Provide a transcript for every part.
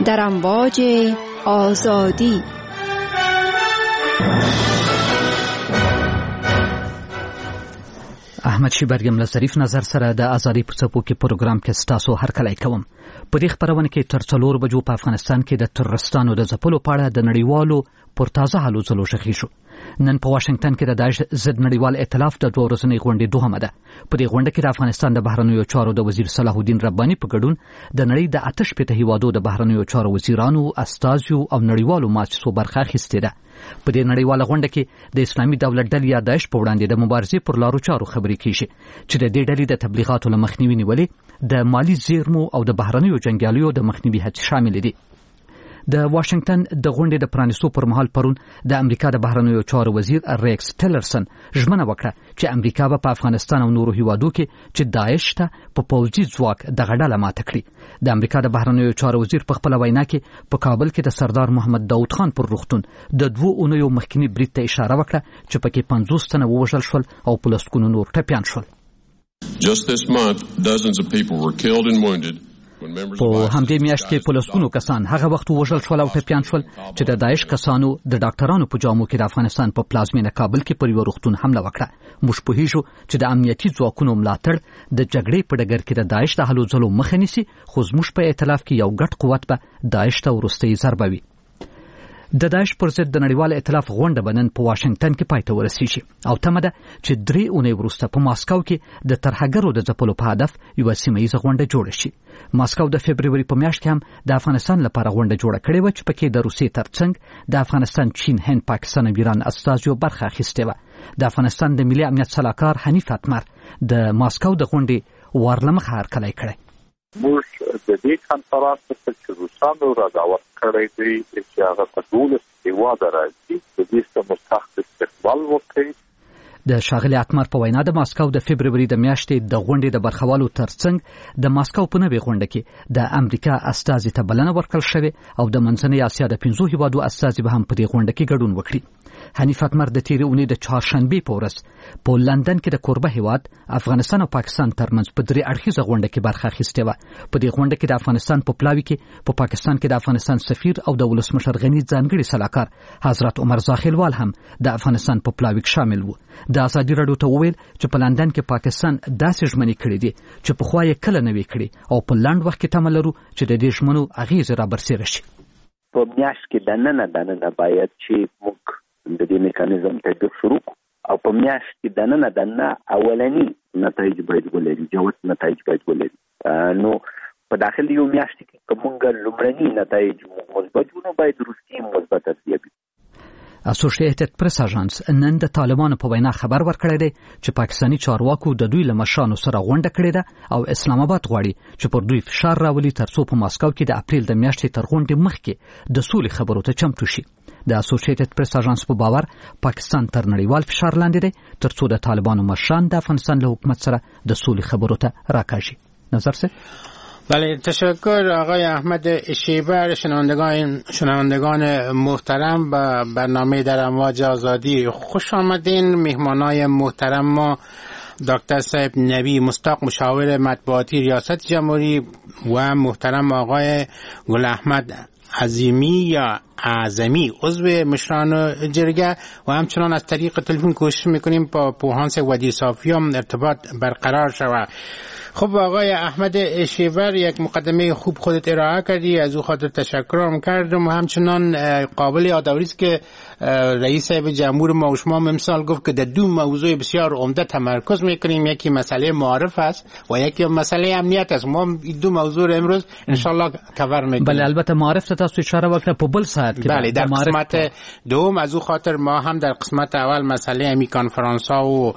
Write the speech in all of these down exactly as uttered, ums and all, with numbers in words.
در امواج آزادی. احمد شیبریم له ظریف نظر سره د ازادي په څپو کې پروګرام کې ستاسو هرکلی کوم. په دې خبرونه کې تر څلور بجو په افغانستان کې د ترورستانو د ځپلو په اړه د نړیوالو پرتازه هلو ځلو شخي شو. نن په واشنگټن کې د داعش ضد نړیوال ائتلاف د دوه ورځنۍ غونډې دوهمه ده. په دې غونډه کې د افغانستان د بهرنیو چارو د وزیر صلاح الدین رباني په ګډون د نړۍ د آتش پته هیوادو د بهرنیو چارو وزیرانو، استازیو او نړیوالو مؤسسو برخه اخیستې ده. په دې نړیواله غونډه کې د اسلامي دولت ډلې یا داعش په وړاندې د مبارزې پر لارو چارو خبرې کیږي چې د دې ډلې د تبلیغاتو له مخنیوي نیولې د مالی زیرمو او د بهرنیو جنګیالیو د مخنیوي هڅې شامل دي. د واشنگټن د غونډې د پرانیستو پر مهال پرون د امریکا د بهرنیو چارو وزیر ریکس ټیلرسن ژمنه وکړه چې امریکا به په افغانستان او نورو هیوادو کې چې داعش ته په پوځي ځواک دغه ډله ماته کړي. د امریکا د بهرنیو چارو وزیر په خپل وینا کې په کابل کې د سردار محمد داود خان پر روغتون د دوه اونیو مخکنی برید ته اشاره وکړه چې پکې پنځوس تنه ووژل شول او په لسګونو نور ټپیان شول. Just this month, dozens of people were killed and wounded. په همدې میاشت کې په لسګونو کسان هغه وخت وژل شول او ټپیان شول چې د داعش کسانو د ډاکټرانو په جامو کې د افغانستان په پلازمینه کابل کې پر یو روغتون حمله وکړه. موږ پوهیږو چې د امنیتي ځواکونو ملاتړ د جګړې په ډګر کې د داعش د هلو ځلو مخه نیسي، خو زموږ په ائتلاف کې یو ګډ قوت به داعش ته وروستۍ ضربه وي. د داعش پر ضد د نړیوال ائتلاف غونډه به نن په واشنگټن کې پای ته ورسیږي او تمه ده چې درې اونۍ وروسته په ماسکو کې د ترهګرو د ځپلو په هدف یوه سیمه ییزه غونډه جوړه شي. ماسکو د فبروري په میاشت کې هم د افغانستان لپاره غونډه جوړه کړې وه چې پکې د روسیې ترڅنګ د افغانستان، چین، هند، پاکستان او ایران استازیو برخه اخیستې وه. د افغانستان د ملي امنیت سلاکار حنیف اتمر د ماسکو د غونډې وارلمخه هرکلی کړی. موږ د دې کنفرانس څخه چې روسانو را دعوت کړی دی چې هغه په دولس هیواده راځي، د دې څخه مستحق استقبال وکړي. د ښاغلي اتمر په وینا د ماسکو د فبروري د میاشتې د غونډې د برخوالو ترڅنګ د ماسکو په نوې غونډه کې د امریکا استازي ته بلنه ورکړل شوې او د منځنۍ اسیا د پنځو هیوادو استازي به هم په دې غونډه کې ګډون وکړي. حنیف اتمر د تیرې اونۍ د چهارشنبې په ورځ په لندن کې د کوربه هیواد افغانستان او پاکستان ترمنځ په درې اړخیزه غونډه کې برخه اخیستې وه. په دې غونډه کې د افغانستان په پلاوي کې په پا پاکستان کې د افغانستان سفیر او د ولسمشر غني ځانګړي سلاکار حضرت عمر زاخیلوال هم د افغانستان په پلاوي کې شامل وو. د ازادي راډیو ته وویل چې په لندن کې پاکستان داسې ژمنې کړې دي چې پخوا یې کله نه وې کړې او په لنډ وخت کې تمه لرو چې د دې ژمنو اغېزې رابرسېره شي. په میاشت کې دننه دننه باید چې موږ د دې میکانیزم تطبیق شروع او په میاشت کې دننه دننه اولنی نتایج باید ولري، جوت نتایج باید ولري. نو په داخل یو میاشت کې کومګ لومړني نتایج مثبت ونه باید وروستي مثبت وي. اسوسییټډ پریس اژانس نن د طالبانو په وینا خبر ورکړی دی چې پاکستانی چارواکو د دوی له مشرانو سره غونډه کړې ده او اسلام آباد غواړي چې پر دوی فشار راولي ترڅو په ماسکو کې د اپریل د میاشتې تر غونډې مخکې د سولې خبرو ته چمتو شي. د اسوسییټډ پریس اژانس په باور پاکستان تر نړیوال فشار لاندې دی ترڅو د طالبانو مشران د افغانستان له حکومت سره د سولې خبرو ته راکاږي. نظر څه؟ بله، تشکر آقای احمد شیبر. شنوندگان شنوندگان محترم به برنامه در امواج آزادی خوش آمدین. مهمانای محترم ما دکتر صاحب نبی مصداق مشاور مطبوعاتی ریاست جمهوری و محترم آقای گل احمد عظیمی یا اعظمی عضو مشران جرگه و همچنان از طریق تلفن کوشش میکنیم با پوهانس ودی صافی هم ارتباط برقرار شود. خب آقای احمد شیور، یک مقدمه خوب خودت ارائه کردی، از او خاطر تشکرم کردم و همچنان قابل یادآوری است که رئیس جمهور ما و شما امسال گفت که در دو موضوع بسیار عمده تمرکز میکنیم، یکی مسئله معارف است و یکی مسئله امنیت است. ما این دو موضوع امروز ان شاء الله کور میکنیم. بله، البته معارف ته تاسو اشاره وکړه په بل ساعت کې. بله، در قسمت دوم از او خاطر ما هم در قسمت اول مسئله امی کنفرانس ها و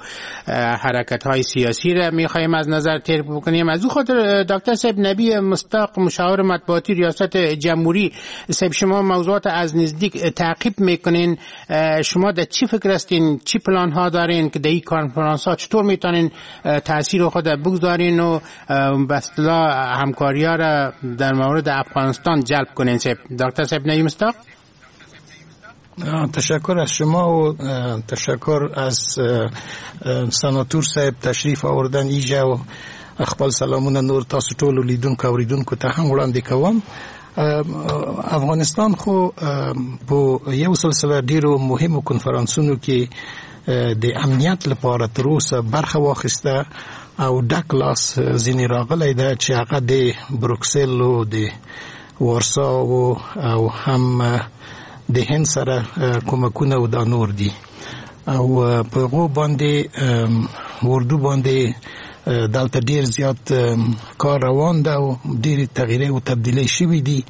حرکت های سیاسی را میخوایم از نظر تیر بکنیم. از او خاطر دکتر صاحب نبی مصداق مشاور مطبوعاتی ریاست جمهوری، صاحب شما موضوعات از نزدیک تعقیب میکنین، شما در چی فکر هستین، چی پلان ها دارین که در این کنفرانس ها چطور میتونین تاثیر خود بگذارین و به اصطلاح همکاری ها را در مورد افغانستان جلب کنین؟ صاحب دکتر صاحب نبی مصداق. تشکر از شما و تشکر از سناتور صاحب تشریف آوردن اینجا و خپل سلامونه نور تاسو ټول لیدونکو اوریدونکو ته هم وړاندې کوم. افغانستان خو په یو سلسله ډیرو مهمو کنفرانسونو کې د امنیت لپاره تر اوسه برخه واخیسته او ډاکلاس ځینې راغلی ده چې هغه د بروکسل او د وارسا او هم د هند سره کومکونه او دا نور دي او په هغو باندې اردو باندې دلته ډیر زیات کار روان ده او ډیرې تغییرات او تبدیلۍ شوي دي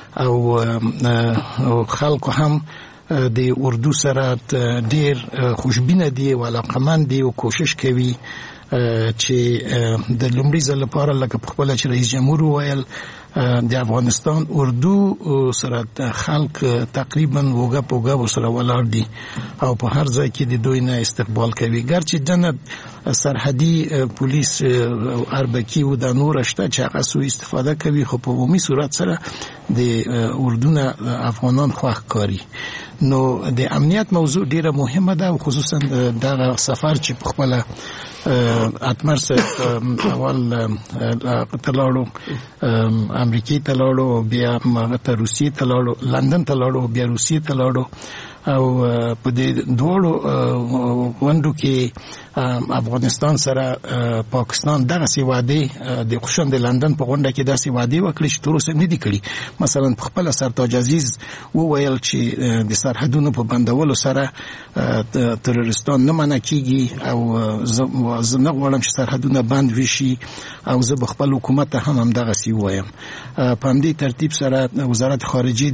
او خلکو هم د اردو سره ډیر خوشبینه دي او علاقمند دي او کوشش کوي چې د لومړي ځل لپاره لکه په خپله چې رئیس جمهور وویل د افغانستان اردو سره خلک تقریبا وګه په وګه سره ولاړ دي او په هر ځای کې د دوی نه استقبال کوي ګرچې جنت سرحدي پولیس اربکی و د نور شته چې هغه سوء استفاده کوي خو په عمومي صورت سره د اردو نه افغانان خوښ کاری نو د امنیت موضوع ډیره مهمه ده خصوصا دغه سفر چې په خپل اتمر سره اول تلاړو امریکای تلاړو بیا مغه روسیې تلاړو لندن تلاړو بیا روسیې تلاړو او په دې دوړو وندو کې افغانستان سره پاکستان دغه سی وعده د خوشند لندن په غونډه کې داسې وعده وکړي چې تر اوسه نه دي کړي مثلا په خپل سرتاج عزیز وویل چې د سرحدونو په بندولو سره تروریستان نه منع کیږي او زه نه غواړم چې سرحدونه بند وشي او زه خپل حکومت هم هم دغه سی وایم په دې ترتیب سره وزارت خارجه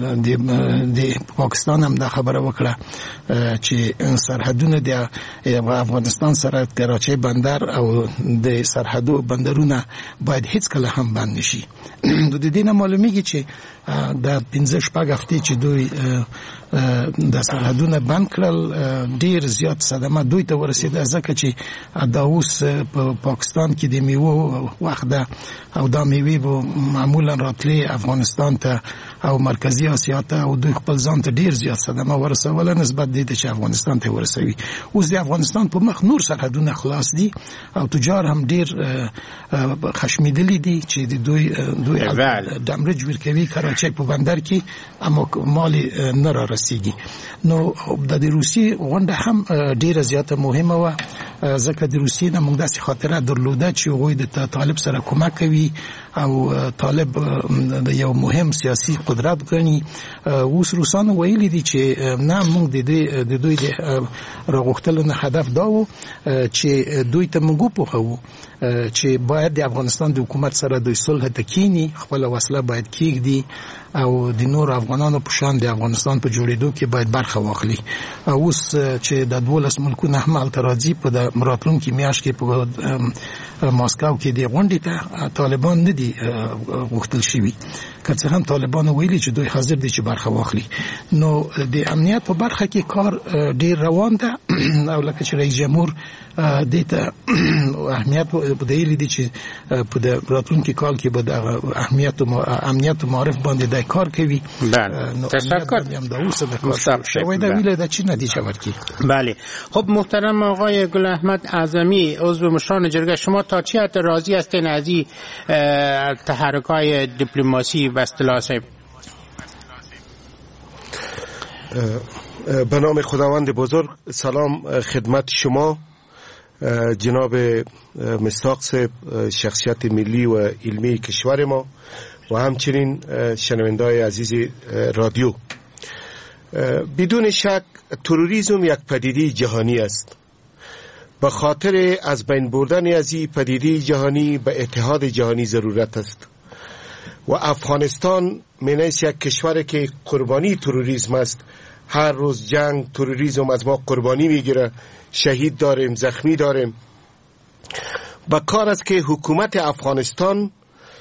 د پاکستان هم د خبره وکړه چې سرحدونه د افغانستان سره کراچۍ بندر او د سرحدو بندرونه باید هیڅ کله هم بند نشي د دې نه معلومیږي چې د پنځه شپږ هفتې چې دوی د سرحدونه بند کړل ډیر زیات صدمه دوی ته ورسېده ځکه چې دا اوس په پاکستان کې د میوه وخت ده او دا میوه به معمولا راتلي افغانستان ته او مرکزی اسیا ته او دوی خپل ځان ته ډیر زیات صدمه ورسوله نسبت دې چې افغانستان ته ورسوي اوس د افغانستان په مخ نور سرحدونه خلاص دي او تجار هم ډیر خشمېدلي دي چې د دوی دوی دمرج ورکوي کراچۍ په بندر کې اما مالی نه را رسیږي نو د روسیې غونډه هم ډیره زیاته مهمه و ځکه د روسیې نه موږ داسې خاطره درلوده چې هغوی د طالب سره کومک کوي او طالب د یو مهم سیاسي قدرت ګڼي اوس روسانو ویلي دي چې نه موږ د دوی د راغوښتلو نه هدف دا و چې دوی ته موږ وپوهوو چې باید د افغانستان د حکومت سره د صلح ته کینی خپل وسله باید کېږدي او د نور افغانانو په شان د افغانستان په جوړېدو کې باید برخه واخلي اوس چې د دولس ملکونو هم هلته راځي په د راتلونکي میاشت کې په ماسکو کې د غونډې ته طالبان نه دي غوښتل شوي که څه هم طالبانو ویلي چې دوی حاضر دي چې برخه واخلي نو د امنیت په برخه کې کار ډیر روان ده او لکه چې رئیس جمهور دې ته اهمیت په دې لیدي چې په د راتلونکي کال کې به د اهمیت او امنیت معرف باندې د کار کوي بله تشکر هم دا اوس د کار شوی دا ویل دا چی نتیجه ورکی بله خب محترم آقای گل احمد اعظمی عضو مشران جرگه شما تا چه حد راضی هستین از این تحرکات دیپلماسی و اصطلاح صاحب به نام خداوند بزرگ سلام خدمت شما جناب مصداق صاحب شخصیت ملی و علمی کشور ما و همچنین شنونده‌های عزیز رادیو بدون شک تروریسم یک پدیده جهانی است به خاطر از بین بردن از این پدیده جهانی به اتحاد جهانی ضرورت است و افغانستان منیس یک کشور که قربانی تروریسم است هر روز جنگ تروریسم از ما قربانی میگیره شهید داریم زخمی داریم با کار است که حکومت افغانستان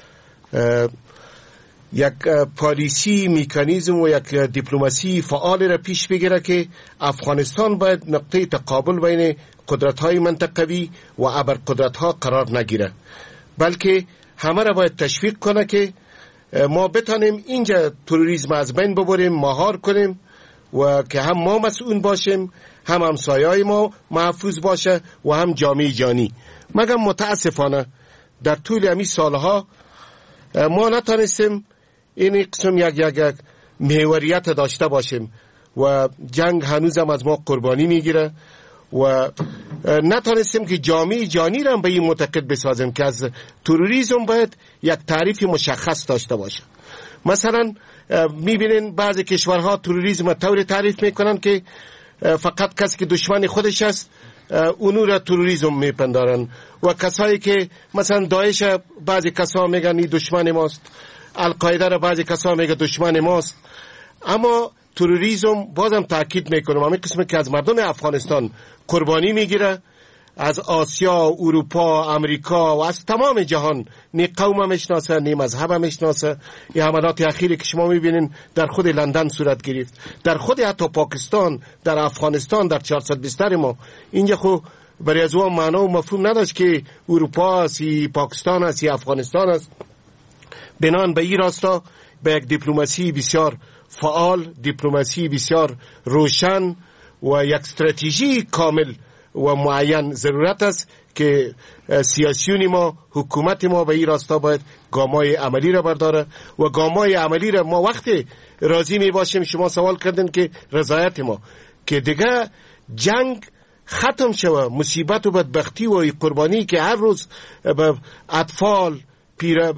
یک پالیسی میکانیزم و یک دیپلماسی فعال را پیش بگیره که افغانستان باید نقطه تقابل بین قدرت‌های منطقوی و ابرقدرت‌ها قرار نگیره بلکه همه را باید تشویق کنه که ما بتانیم اینجا تروریسم از بین ببریم مهار کنیم و که هم ما مسئول باشیم هم همسایه‌های ما محفوظ باشه و هم جامعه جهانی مگر متاسفانه در طول همین سالها ما نتانستیم این قسم یک یک محوریت داشته باشیم و جنگ هنوزم از ما قربانی میگیره و نتونستیم که جامعه جهانی را به این معتقد بسازیم که از تروریسم باید یک تعریف مشخص داشته باشه. مثلا میبینین بعضی کشورها تروریسم را طوری تعریف میکنن که فقط کسی که دشمن خودش است اونو را تروریسم میپندارن و کسایی که مثلا داعش بعضی کسا میگن این دشمن ماست، القاعده را بعضی کسا میگن دشمن ماست. اما تروریسم بازم تاکید میکنم همین قسمی که از مردم افغانستان قربانی میگیره، از آسیا، اروپا، امریکا و از تمام جهان، نی قوم میشناسه نی مذهب میشناسه. این حملات اخیری که شما میبینین در خود لندن صورت گرفت، در خود حتی پاکستان، در افغانستان، در چهارصد بیستر ما. اینجا خو برای از اون معنا و مفهوم نداشت که اروپا است، پاکستان است، افغانستان است. بنان به این راستا به یک دیپلماسی بسیار فعال، دیپلماسی بسیار روشن و یک استراتژی کامل و معین ضرورت است که سیاسیون ما، حکومت ما به این راستا باید گامای عملی را برداره و گامای عملی را ما وقتی راضی می باشیم. شما سوال کردین که رضایت ما که دیگه جنگ ختم شوه، مصیبت و بدبختی و قربانی که هر روز به اطفال، پیر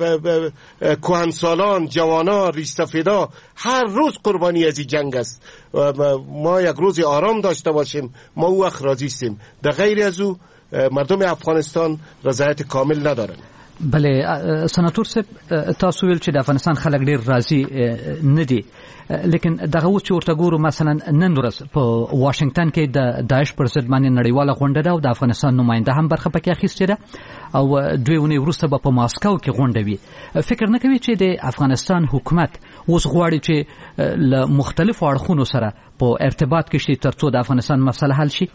کهنسالان، جوانان، ریش سفیدا هر روز قربانی از این جنگ است و ما یک روز آرام داشته باشیم، ما او وقت راضی استیم. در غیر از او مردم افغانستان رضایت کامل ندارن. بله سناتور صاحب، تاسو ویل چې د افغانستان خلک ډیر راضي نه دي، لیکن دغه اوس چې ورته ګورو مثلا نن ورځ په واشنگټن کې د داعش پر ضد باندې نړیواله غونډه ده او د افغانستان نماینده هم برخه پکې اخیستې ده او دوی ونې وروسته به په ماسکو کې غونډه وي. فکر نه کوي چې د افغانستان حکومت اوس غواړي چې له مختلفو اړخونو سره په ارتباط کې شي ترڅو د افغانستان مسله حل شي؟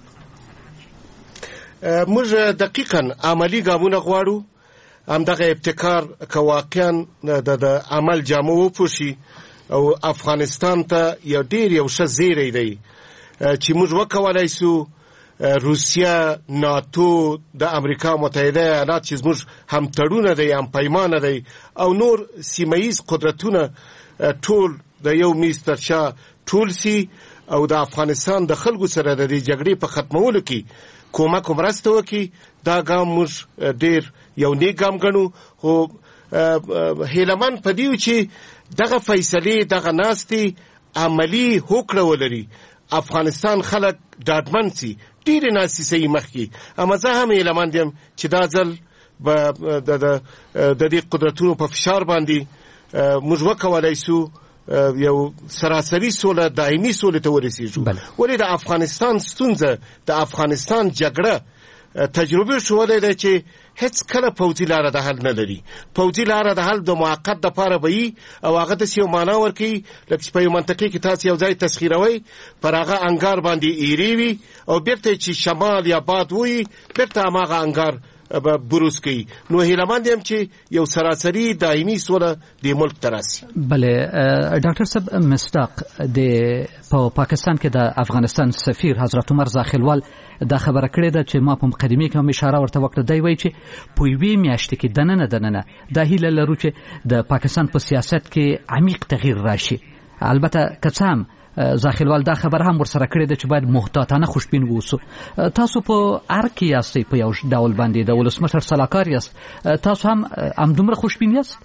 موږ دقیقاً عملی ګامونه غواړو. همدغه ابتکار که واقعا د عمل جامه وپوشي او افغانستان ته یو ډیر یو ښه زیری دی چې موږ وکولای سو روسیه، ناتو، د امریکا متحده ایالات چې زموږ هم تړونه دی، هم پیمانه دی او نور سیمه‌ایز قدرتونه ټول د یو میز تر شا ټول سي او د افغانستان د خلکو سره د جګړې په ختمولو کې کومک مرسته وکړي. دا ګام موږ ډیر یو نیک ګام ګڼو. خو هیلمن په دیو چې دغه فیصلې دغه ناستې عملی هوکړه ولري، افغانستان خلک ډاډمن سي، ډېرې ناستې صحیح مخکې. اما زه هم هیلمن یم چې دا ځل به د دې قدرتونو په فشار باندې موږ وکولای سو یو سراسری سوله، دایمي سوله ته ورسیږو. ولې د افغانستان ستونزه، د افغانستان جګړه تجربه شولې ده چې هیڅ کله پوځي لاره د حل نه لري. پوځي لاره د حل د موقت د پاره وي او هغه د سیو معنا ورکي، لکه په یو منطقي کې تاسو یو ځای تسخیروي پر هغه انګار باندې ایری وي او بیرته چې شمال یا باد وي بیرته هغه انګار بروز کوي. نو هیلمند یم چې یو سراسری دایمي سوله د ملک تراسي. بله ډاکټر صاحب، مصداق د په پاکستان کې د افغانستان سفیر حضرت عمر زاخیلوال دا خبره کړې ده چې ما په مقدمه کې هم اشاره ورته وکړه. دی وایي چې په یوې میاشتې کې دننه دننه دا هیله لرو چې د پاکستان په سیاست کې عمیق تغییر راشي. البته که څه هم زاخیلوال دا خبره هم ورسره کړې ده چې باید محتاطانه خوشبین ووسو. تاسو په هر کې یاستئ، په یو ډول باندې د ولسمشر سلاکار یاست، تاسو هم همدومره خوشبین یاست؟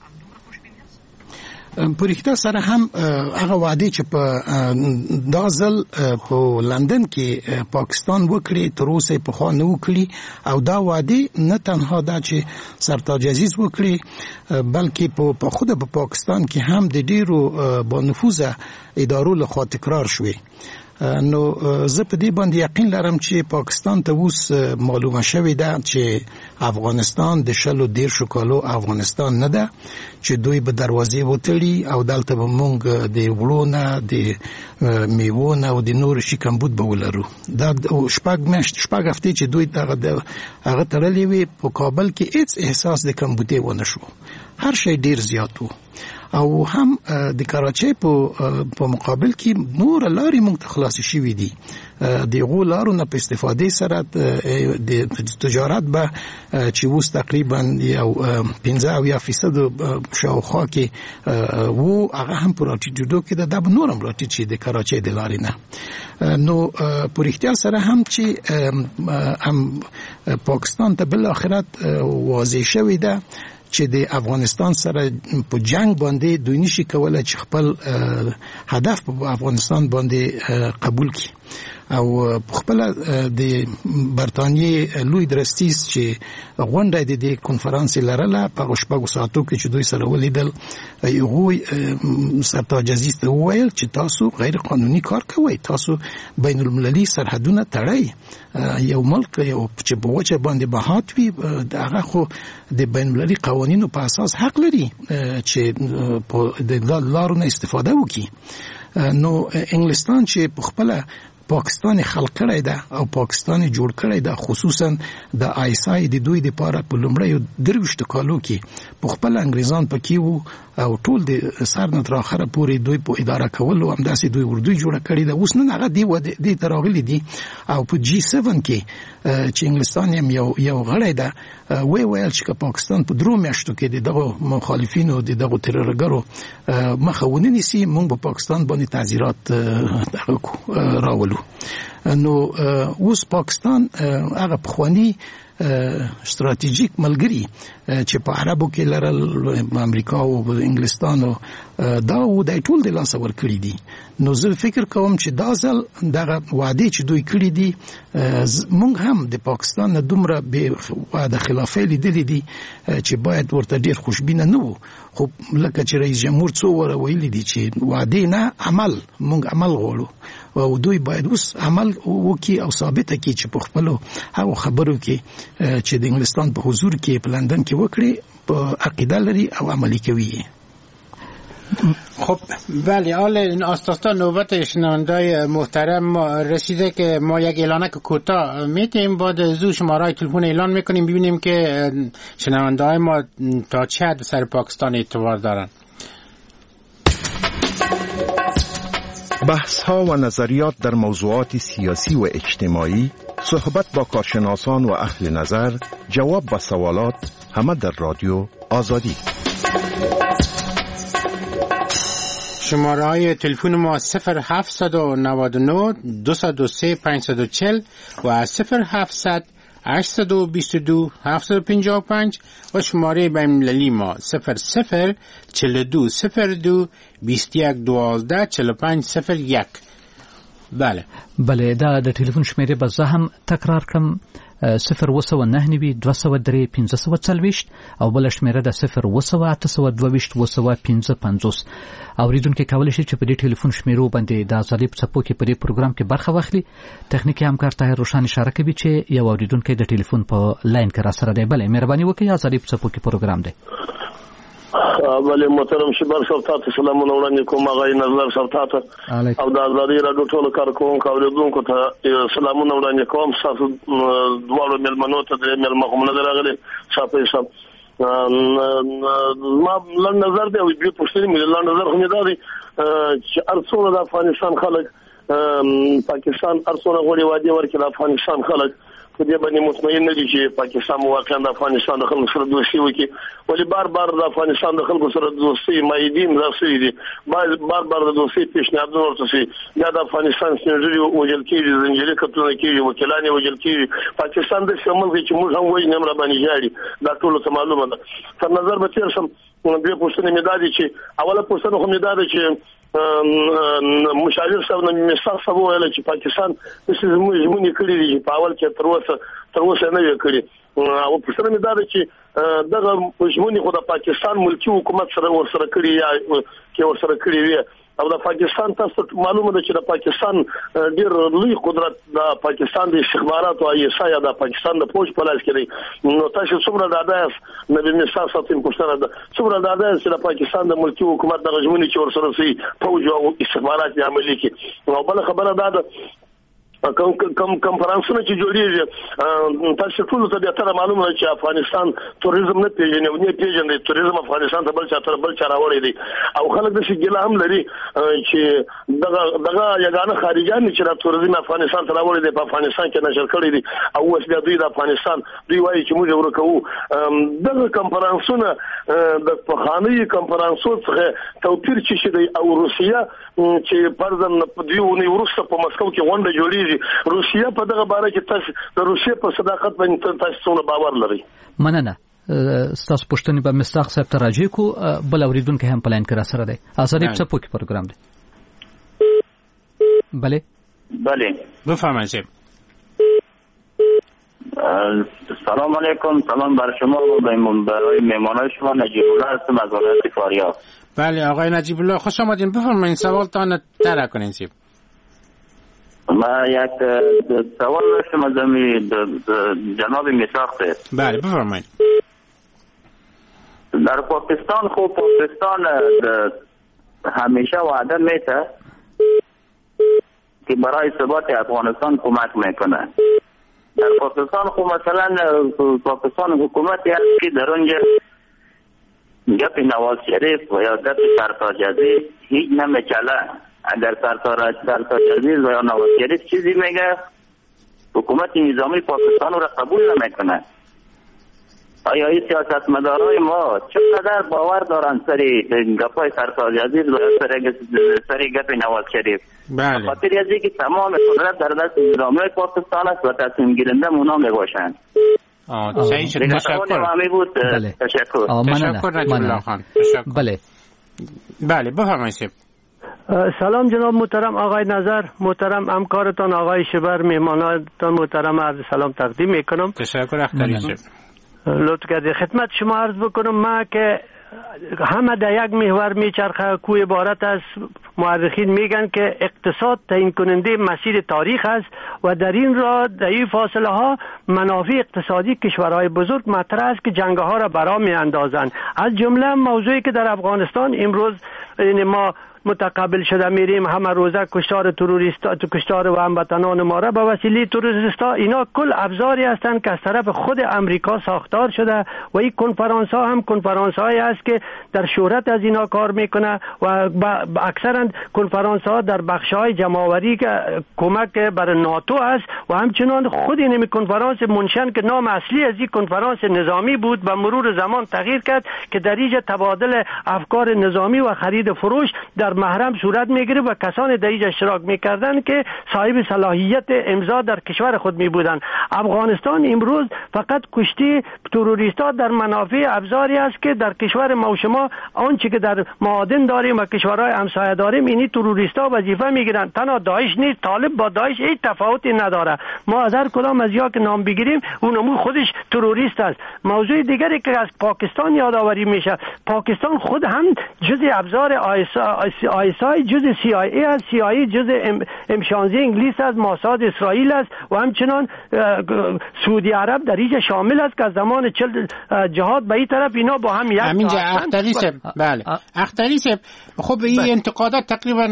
په رښتیا سره هم هغه وعده چې په دا ځل په لندن کې پاکستان وکړي تر اوسه په خوا نه وکړي او دا وعده نه تنها دا چې سرتاج عزیز وکړي بلکې په خود په پاکستان کې هم د ډیرو با نفوذ ادارو لخوا تکرار شوی. نو زه په دې باندې یقین لرم چې پاکستان ته اوس معلومه شوې ده چې افغانستان د شلو دیرشو کالو افغانستان نه ده، چې دوی به دروازې وتړي او دلته به موږ د وړو نه د میوو نه او د نور شي کمبود به ولرو. دا شپږ میاشتې شپږ هفتې چې دوی هغه تړلې وي په کابل کې هیڅ احساس د کمبودۍ ونه شو. هر شی ډیر زیات و او هم د کراچۍ په په مقابل کې نور لارې موږ ته خلاص شوې دي. د غولارو نه په استفاده سره د تجارت به چې اوس تقریبا یو پنځه او یا فیصد شاوخوا کې وو هغه هم په راټیټېدو کې ده، دا به نور هم راټیټ شي د کراچۍ د لارې نه. نو په رښتیا سره هم چې هم پاکستان ته بالاخره واضح شوې ده چې د افغانستان سره په جنگ باندې دوی نشي کولای چې خپل هدف په افغانستان باندې قبول کړي. او خپل د برتانیې لوی درستیز چې غونډه د دې کنفرانس لرله په شپږو ساعتو کې چې دوی سره ولیدل، یو سرتاج عزیز ته وویل چې تاسو غیر قانوني کار کوئ، تاسو بین المللي سرحدونه تړئ. یو ملک یو چې په وچه باندې بهات وي هغه خو د بین المللي قوانینو په اساس حق لري چې د لارو نه استفاده وکړي. نو انګلستان چې په خپل پاکستان خلق کړی ده او پاکستان جوړ کړی ده، خصوصا د آیسای د دوی د پاره په لومړیو درويشت کالو کې په خپل انګریزان پکې وو او ټول د سر نه تر اخره پورې دوی په اداره کول او همداسې دوی اردو جوړ کړی ده. اوس نه هغه دی و د تراغلي دي او په جی سیون کې چې انګلستان هم یو یو غړی ده وی ویل چې پاکستان په درو میاشتو کې دغه مخالفینو د دغه ترورګرو مخه ونیسي، موږ په پاکستان باندې تعزیرات راولو. نو اوس پاکستان هغه پخوانی ستراتیژیک ملګری چې په عربو کې لرل، امریکا او انګلستان دا و د ټول د لاس ور کړی دي. نو زه فکر کوم چې دا ځل دغه وعده چې دوی کړی دي موږ هم د پاکستان دومره به وعده خلافه لیدلې دي چې باید ورته ډیر خوشبینه نه وو. خو لکه چې رئیس جمهور څو ور ویلي دي چې وعده نه عمل، موږ عمل غواړو او دوی باید اوس عمل وکړي او ثابت کړي چې په خپل هغه خبرو کې چې د انګلستان په حضور کې په لندن کې وکړي په عقیده لري او عملی کوي. خب بله، حال این آستاستا نوبت شنوندای محترم ما رسیده که ما یک اعلانک کوتاه میتیم، بعد زو شماره تلفن اعلان میکنیم ببینیم که شنوندای ما تا چه حد سر پاکستان اعتبار دارن. بحث ها و نظریات در موضوعات سیاسی و اجتماعی، صحبت با کارشناسان و اهل نظر، جواب با سوالات، همه در رادیو آزادی. شماره های تلفن ما صفر هفتصد و نود و نه دویست و سه پانصد و چهل و صفر هفتصد هشتصد و بیست و دو هفتصد و پنجاه و پنج و شماره بین‌المللی ما صفر صفر چهل و دو صفر دو بیست و یک دوازده چهل و پنج صفر یک. بله بله دا د ټلیفون شمیرې به زه هم تکرار کړم، صفر وسوه نه نوي دوه سوه درې پنځه سوه څلوېښت او بله شمیره د صفر وسوه اته سوه دوه ویشت اوه سوه پنځه پنځوس. اوریدونکي کولی شي چې په دې ټلیفون شمیرو باندې د ازادۍ په څپو کې په دې پروګرام کې برخه واخلي. تخنیکي همکار طاهر روشان اشاره کوي چې یو اوریدونکی د ټلیفون په لاین کې را سره دی. بله مهرباني وکړئ، ازادۍ په څپو کې پروګرام دی. بله محترم شبر شرطات سلامونه وړاندې کوم، هغه نظر شرطات او د ازادۍ راډیو ټولو کارکوونکو او اوریدونکو ته سلامونه وړاندې کوم. تاسو دواړو مېلمنو ته د مېلمه نه راغلي صاحب صاحب ما لږ نظر دی او دې پوښتنې مې لږ نظر خو مې دا دی چې ارڅونه د افغانستان خلک پاکستان ارڅونه غوړي وادي ورکړي د افغانستان خلک په دې باندې مطمئن نه دي چې پاکستان واقعا د افغانستان د خلکو سره دوستي وکړي، ولی بار بار د افغانستان د خلکو سره دوستي مایدین راځي دي، بار بار د دوستي پیشنهادونه ورته شي، یا د افغانستان سنجري وجل کېږي، زنجیري کتونه کېږي، وکیلان وجل کېږي. پاکستان د شمال کې چې موږ هم وایي نه مر باندې جاړي دا ټول ته معلومه ده. تر نظر به تیر شم دې پوښتنه مې دا دي چې اوله پوښتنه خو مې دا ده چې مشاور صاحب نه مستر صاحب ویل چې پاکستان د زموږ زمونږ کړي دي په اول کې تر اوسه تر اوسه نه وی کړی. او پوښتنه مې دا ده چې دغه زمونږ خو د پاکستان ملکی حکومت سره ورسره کړی یا کې ورسره کړی وي او د پاکستان تاسو معلومه ده چې د پاکستان ډیر لوی قدرت د پاکستان د استخباراتو او ایسا د پاکستان د فوج په لاس کې دی. نو تاسو څومره د اداس نبی مصطفی ساتم پوښتنه ده څومره د اداس چې د پاکستان د ملکی حکومت د غژمنې چې ورسره سي فوج او استخبارات عملي کې. او بل خبره ده کوم کوم کنفرانسونه چې جوړیږي تاسو ټول ته به تر معلومه چې افغانستان توریزم نه پیژني او نه پیژني توریزم افغانستان ته بل چا تر بل چا راوړی دی او خلک د شي ګله هم لري چې دغه دغه یګانه خارجان چې را توریزم افغانستان ته راوړی دی په افغانستان کې نشر کړی دی او اوس بیا دوی د افغانستان دوی وایي چې موږ ورکو دغه کنفرانسونه د پخوانی کنفرانسو څخه توپیر چې شي او روسیا چې پرځن دوی ونی ورسته په مسکو کې غونډه جوړیږي روسیا په دغه باره کې تاسو د روسیا په صداقت باندې تاسو څونه باور لرئ؟ مننه. ستاسو پوښتنې به مستاق صاحب ته راځي کو بل اوریدونکو هم پلان کرا سره دی آزادی په څپو کې پروګرام دی. بله بله بفرمایید. سلام علیکم. سلام بر شما و برای مهمانان شما. نجیب الله هستم از ولایت فاریاب. بله آقای نجیب الله خوش آمدین. بفرمایید سوالتان طرح کنین. سیب ما یک سوال داشتم از جناب میثاق صاحب. بله بفرمایید. در پاکستان خوب پاکستان همیشه وعده میده که برای ثبات افغانستان کمک میکنه. در پاکستان خو مثلا پاکستان حکومتی هست که در اونجا گپ نواز شریف و یا گپ سرتاج عزیز هیچ نمیچله. اگر سرتاج سرتاج عزیز و یا نواز شریف چیزی میگه حکومت نظامی پاکستان را قبول نمیکنه. آیا این سیاستمدارای ما چقدر باور دارن سری گپای سرتاج عزیز و سری سری گپ نواز شریف؟ بله. خاطر از اینکه تمام قدرت در دست نظامی پاکستان است و تصمیم گیرنده اونا میباشند. آه تشکر. تشکر. بود. بله. تشکر. تشکر نجیب الله خان. تشکر. بله. بله بفرمایید. سلام جناب محترم آقای نظر، محترم همکارتان آقای شبر، مهمانانتان محترم عرض سلام تقدیم میکنم. تشکر اختری شب. لطف کردید. خدمت شما عرض بکنم ما که همه در یک محور میچرخه کو عبارت است. مورخین میگن که اقتصاد تعیین کننده مسیر تاریخ است و در این راه در این فاصله ها منافع اقتصادی کشورهای بزرگ مطرح است که جنگ ها را برا می اندازند. از جمله موضوعی که در افغانستان امروز این ما متقابل شده میریم همه روزه کشتار تروریستا کشتار و هموطنان ما را به وسیله تروریستا، اینا کل ابزاری هستند که از طرف خود امریکا ساختار شده و این کنفرانس ها هم کنفرانس هایی است که در شهرت از اینا کار میکنه و اکثرا کنفرانس ها در بخش های جمعآوری که کمک بر ناتو است و همچنان خود این کنفرانس منشن که نام اصلی از این کنفرانس نظامی بود و مرور زمان تغییر کرد که در اینجا تبادل افکار نظامی و خرید فروش در محرم صورت میگیره و کسان در اینجا اشتراک میکردن که صاحب صلاحیت امضا در کشور خود میبودن. افغانستان امروز فقط کشتی تروریستا در منافع ابزاری است که در کشور ما و شما آنچه که در معادن داریم و کشورهای همسایه داریم اینی تروریستا وظیفه میگیرن. تنها داعش نیست، طالب با داعش هیچ تفاوتی نداره. ما از هر کدام از یا که نام بگیریم اونمو خودش تروریست است. موضوع دیگری که از پاکستان یادآوری میشه، پاکستان خود هم جزء ابزار آیسای جزء سی آی ای است، سی آی ای جزء امشانزی انگلیس است، ماساد اسرائیل است و همچنان سعودی عرب در اینجا شامل است که از زمان چل جهاد به این طرف اینا با هم یک همینجا اختری سب. بله اختری سب. خب این انتقادات تقریبا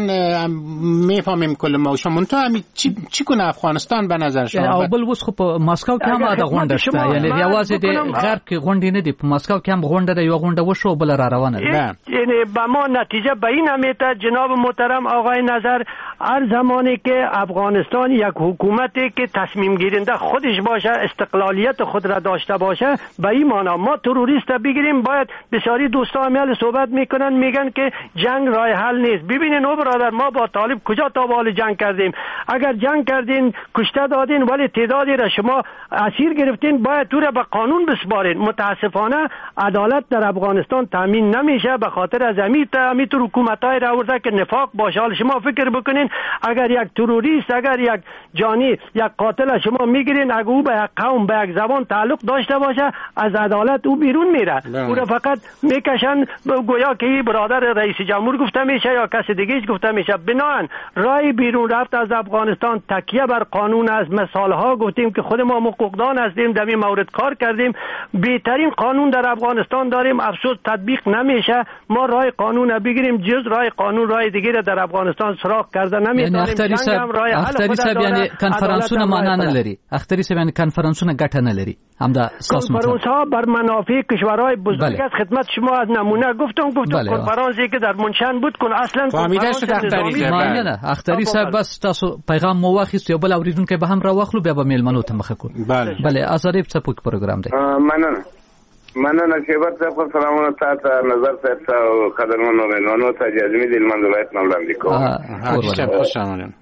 میفهمیم کل ما و شما تو همین چی چی کنه افغانستان به نظر شما؟ او بل وس خو په ماسکو کې هم دا غونډه شته، یعنی یوازې د غرب کې غونډې نه دي، په ماسکو کې هم غونډه ده، یو غونډه وشو بل را روانه ده. یعنی به ما نتیجه به این میاد جناب محترم آقای نظر، هر زمانی که افغانستان یک حکومتی که تصمیم گیرنده خودش باشه، استقلالیت خود را داشته باشه، به این معنا ما تروریست بگیریم باید بسیاری دوستا همیال صحبت میکنن میگن که جنگ راه حل نیست. ببینین او برادر، ما با طالب کجا تا به حال جنگ کردیم؟ اگر جنگ کردین کشته دادین ولی تعدادی را شما اسیر گرفتین، باید تو را به قانون بسپارین. متاسفانه عدالت در افغانستان تامین نمیشه به خاطر از همین همین حکومتای را ورده که نفاق باشه. حال شما فکر بکنین اگر یک تروریست، اگر یک جانی، یک قاتل شما میگیرین، اگر او به یک قوم به یک زبان تعلق داشته باشه از عدالت او بیرون میره، او را فقط میکشن گویا که این برادر رئیس جمهور گفته میشه یا کسی دیگه گفته میشه. بنابراین رای بیرون رفت از افغانستان تکیه بر قانون است. مثالها گفتیم که خود ما حقوقدان هستیم، در این مورد کار کردیم. بهترین قانون در افغانستان داریم، افسوس تطبیق نمیشه. ما رای قانون بگیریم، جز رای قانون راه دیگه را در افغانستان سراغ کرده نمیتونیم. یعنی اختری صاحب اختری صاحب یعنی کنفرانسونه معنا نه لري. اختری صاحب یعنی کنفرانسونه ګټه نه لري. همدا اساس مطلب. کنفرانس ها بر منافع کشورهای بزرگ است. خدمت شما از نمونه گفتم گفتم کنفرانسی که در منشن بود کن اصلا کنفرانس نظامی نه نه اختری صاحب بس تاسو پیغام مو واخیست یو بل اوریدونکو به هم را واخلو بیا به میلمنو ته مخه کو. بله بله آزادی څپوک پروګرام دی. مننه مننه شیبت صاحب سلامونه تاسو نظر صاحب او قدرمنو میلمنو ته اجازه دې منځلایت نو وړاندې کوم. خوش آمدید.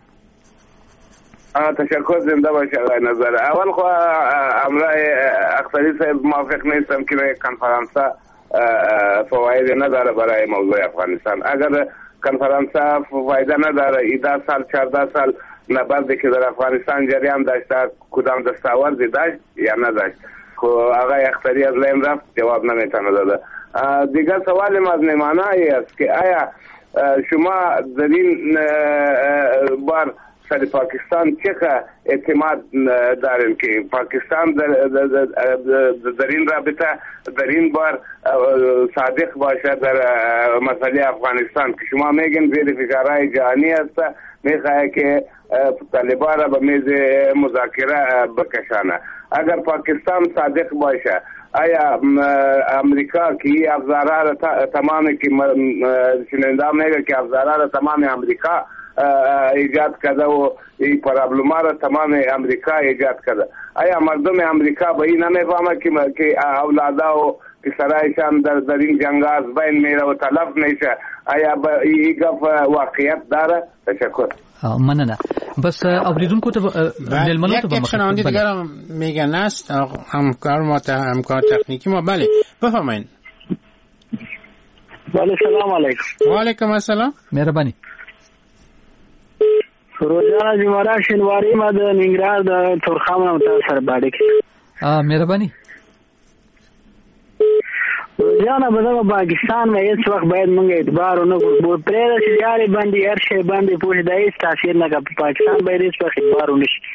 تشکر زنده باشه آقای نظر. اول خو امرای اختری صاحب موافق نیستم که کنفرانس فواید نداره برای موضوع افغانستان. اگر کنفرانس فایده نداره ایده سال چهارده سال نبردی که در افغانستان جریان داشته کدام دستاوردی داشت یا نداشت. خو آقای اختری از لین رفت جواب نمیتونه داده. دیگر سوال ما از نمانایی است که آیا شما در این بار سر پاکستان چقدر اعتماد دارین که پاکستان در, در, در, در این رابطه در این بار صادق باشه در مسئله افغانستان که شما میگین زیر فشارهای جهانی است میخواه که طالبان را به میز مذاکره بکشانه. اگر پاکستان صادق باشه آیا امریکا که افزارها را تمام که شنونده میگه که افزارها را تمام امریکا ایجاد کرده و این پرابلما را تمام امریکا ایجاد کرده، آیا مردم امریکا به این نمیفهمه که که اولادا و پسرایشان در در این جنگ از بین میره و تلف میشه؟ آیا این گپ واقعیت داره؟ تشکر. مننه. بس اوریدونکو ته ملمنو ته یک شنونده دیگر هم میگن است همکار ما همکار تکنیکی ما. بله بفرمایید. بله سلام علیکم. و علیکم السلام. مهربانی. روزانه جمعه شنواری ما د ننګرهار د تورخم او تاسو باندې ا مهرباني روزانه په پاکستان مې هیڅ وخت باید موږ اعتبار ونه کړو پرې چې یاري باندې هر شی باندې پوښتنه دای تاثیر نه کوي پاکستان باید هیڅ وخت اعتبار ونه شي.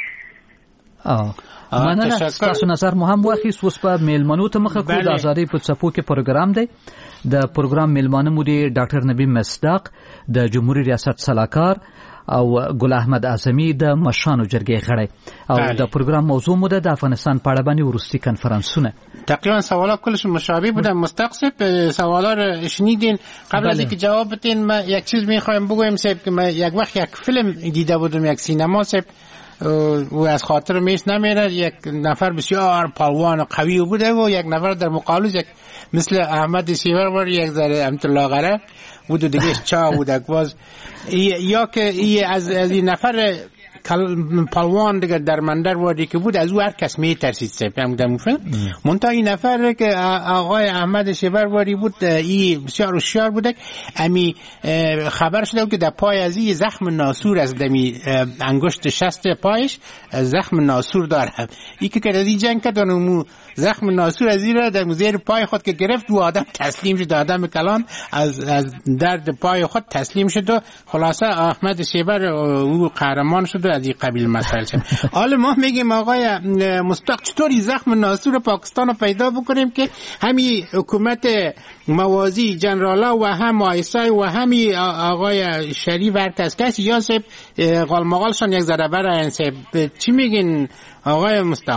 ا مننه تاسو نظر مهم واخیست اوس په میلمنو ته مخه کو د آزادۍ په څپو کې پروګرام دی. د پروګرام میلمانه مو دی ډاکټر نبی مصداق د جمهوریت ریاست سلاکار او ګل احمد اعظمي د مشانو جرګې غړی او د پروګرام موضوع مو د افغانستان په اړه باندې ورستي کنفرانسونه. تقریبا سوالات کلش مشابه بودن. مستقصد سوالا رو شنیدین. قبل از اینکه جواب بدین ما یک چیز میخوایم بگویم صاحب که من یک وقت یک فیلم دیده بودم، یک سینما صاحب و از خاطر میش نمیره. یک نفر بسیار پالوان و قوی بوده و یک نفر در مقابلش یک مثل احمد سیور بود، یک ذره امتلا غره بود و دیگه چا بود اکواز یا که ای از از این نفر پالوان دیگه در مندر وادی که بود از او هر کس می ترسید سپیم هم فیلم. منتها این نفر که آقای احمد شیور وادی بود ای بسیار هوشیار بوده. امی خبر شده که در پای از این زخم ناسور از دمی انگشت شست پایش زخم ناسور داره. ای که که از جنگ کرد اونمو زخم ناسور از این را در زیر پای خود که گرفت و آدم تسلیم شد. آدم کلان از از درد پای خود تسلیم شد و خلاصه احمد شیور او قهرمان شد از این قبیل مسائل شد. حالا ما میگیم آقای مصداق چطوری زخم ناسور پاکستان رو پیدا بکنیم که همین حکومت موازی جنرالا و هم آیسای و همین آقای شریف ورکس کسی یا سب غالمغالشان یک ذره برای سب چی میگین آقای مصداق؟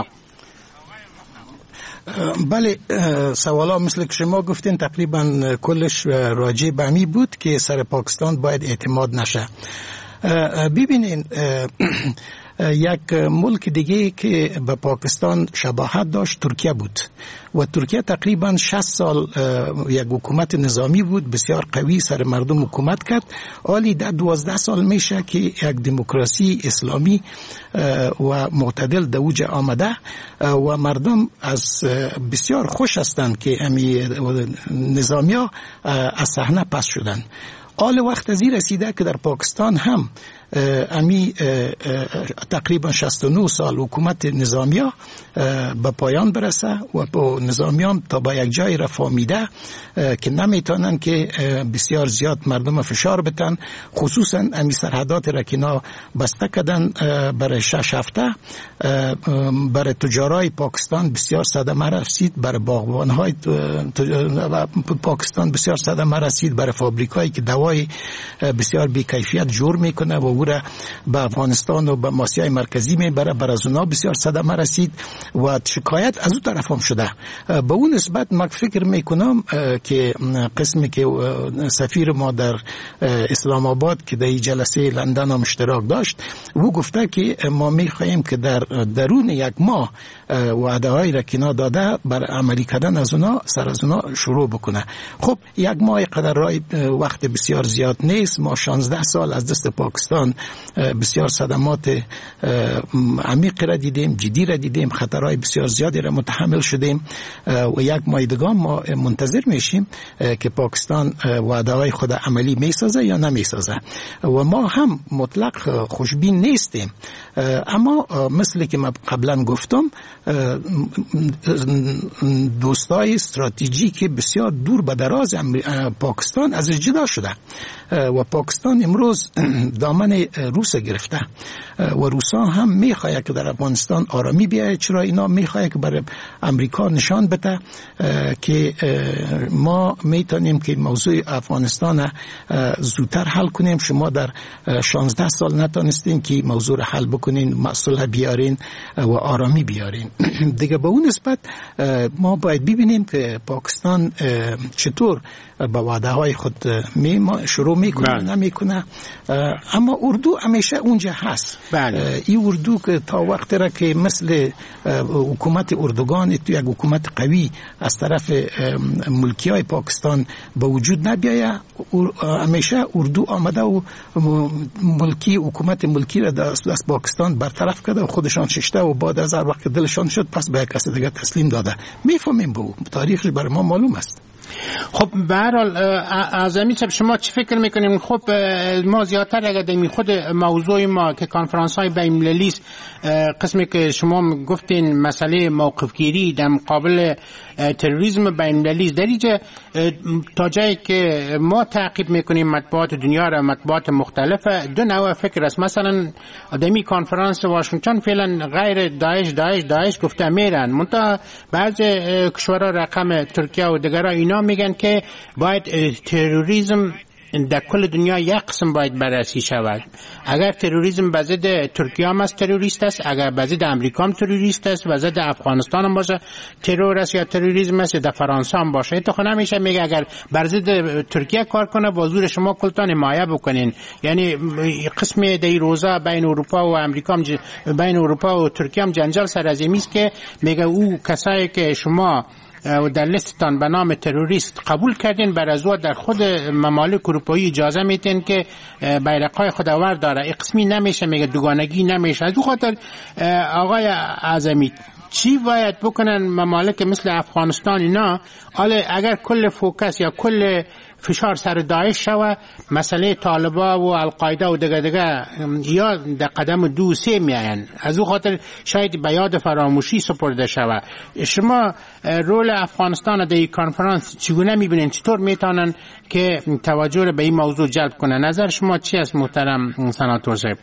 بله سوالا مثل که شما گفتین تقریبا کلش راجع به می بود که سر پاکستان باید اعتماد نشه. ببینین یک ملک دیگه که به پاکستان شباهت داشت ترکیه بود و ترکیه تقریبا شصت سال یک حکومت نظامی بود، بسیار قوی سر مردم حکومت کرد. حالی در دوازده سال میشه که یک دموکراسی اسلامی و معتدل در اوج آمده و مردم از بسیار خوش هستند که امی نظامیا از صحنه پس شدن. حال وقت از این رسیده که در پاکستان هم امی تقریبا شصت و نه سال حکومت نظامیان به پایان برسه و با نظامیان تا به یک جای رفامیده که نمیتونن که بسیار زیاد مردم فشار بتن، خصوصا امی سرحدات را که نا بسته کردن برای شش هفته. برای تجارای پاکستان بسیار صدمه رسید، برای باغبانهای پاکستان بسیار صدمه رسید، برای فابریکایی که دوای بسیار بیکیفیت جور میکنه و او را به افغانستان و به آسیای مرکزی میبره، برای از اونا بسیار صدمه رسید و شکایت از اون طرف هم شده. به اون نسبت من فکر میکنم که قسمی که سفیر ما در اسلام آباد که در جلسه لندن هم اشتراک داشت، او گفته که ما میخواهیم که در درون یک ماه وعده هایی را که داده بر عملی کردن از اونا سر از اونا شروع بکنه. خب یک ماه قدر رای وقت بسیار زیاد نیست. ما شانزده سال از دست پاکستان بسیار صدمات عمیق را دیدیم، جدی را دیدیم، خطرهای بسیار زیادی را متحمل شدیم و یک ماه دیگه ما منتظر میشیم که پاکستان وعده های خود عملی میسازه یا نمیسازه و ما هم مطلق خوشبین نیستیم. اما مثل که من قبلا گفتم، دوستای استراتژیک بسیار دور به دراز پاکستان از جدا شده و پاکستان امروز دامن روس گرفته و روسا هم میخواه که در افغانستان آرامی بیاید، چرا اینا میخواه که برای امریکا نشان بده که ما میتونیم که موضوع افغانستان زودتر حل کنیم، شما در شانزده سال نتونستین که موضوع رو حل بکنین، صلح بیارین و آرامی بیارین. دیگه به اون نسبت ما باید ببینیم که پاکستان چطور با وعده های خود می شروع میکنه نمیکنه. اما اردو همیشه اونجا هست. بله. این اردو که تا وقت را که مثل حکومت اردوگان تو یک حکومت قوی از طرف ملکی های پاکستان به وجود نبیایه، همیشه اردو آمده و ملکی حکومت ملکی را از پاکستان برطرف کرده و خودشان ششته و بعد از هر وقت دلشان شد پس به کسی دیگه تسلیم داده. میفهمیم به تاریخش برای ما معلوم است. خب به هر حال اعظمی صاحب شما چی فکر میکنیم؟ خب ما زیادتر اگر در خود موضوع ما که کنفرانس های بین المللی است، قسمی که شما گفتین مسئله موقفگیری در مقابل تروریسم بین المللی، در اینجا تا جایی که ما تعقیب میکنیم مطبوعات دنیا را، مطبوعات مختلف دو نوع فکر است. مثلا آدمی کنفرانس واشنگتن فعلا غیر داعش داعش داعش گفته میرن، منتها بعضی کشورها رقم ترکیه و دیگرها اینا میگن که باید تروریسم در کل دنیا یک قسم باید بررسی شود. اگر تروریسم به ضد ترکیه هم است تروریست است، اگر به ضد امریکا هم تروریست است، به ضد افغانستان هم باشه ترور است یا تروریسم است، در فرانسه هم باشه. تو خود نمیشه میگه اگر بر ضد ترکیه کار کنه با زور شما کلتان حمایه بکنین. یعنی قسم در روزا بین اروپا و امریکا هم ج... بین اروپا و ترکیه هم جنجال سر از این است که میگه او کسایی که شما و در لیستتان به نام تروریست قبول کردین، بر از در خود ممالک اروپایی اجازه میتین که بیرقای خود آور داره. اقسمی نمیشه، میگه دوگانگی نمیشه. از او خاطر آقای اعظمی چی باید بکنن ممالک مثل افغانستان اینا؟ حالا اگر کل فوکس یا کل فشار سر داعش شوه، مسئله طالبا و القاعده و دیگه دیگه یا در قدم دو سه میاین، از او خاطر شاید به یاد فراموشی سپرده شوه. شما رول افغانستان در این کنفرانس چگونه میبینین؟ چطور میتونن که توجه به این موضوع جلب کنن؟ نظر شما چی است محترم سناتور صاحب؟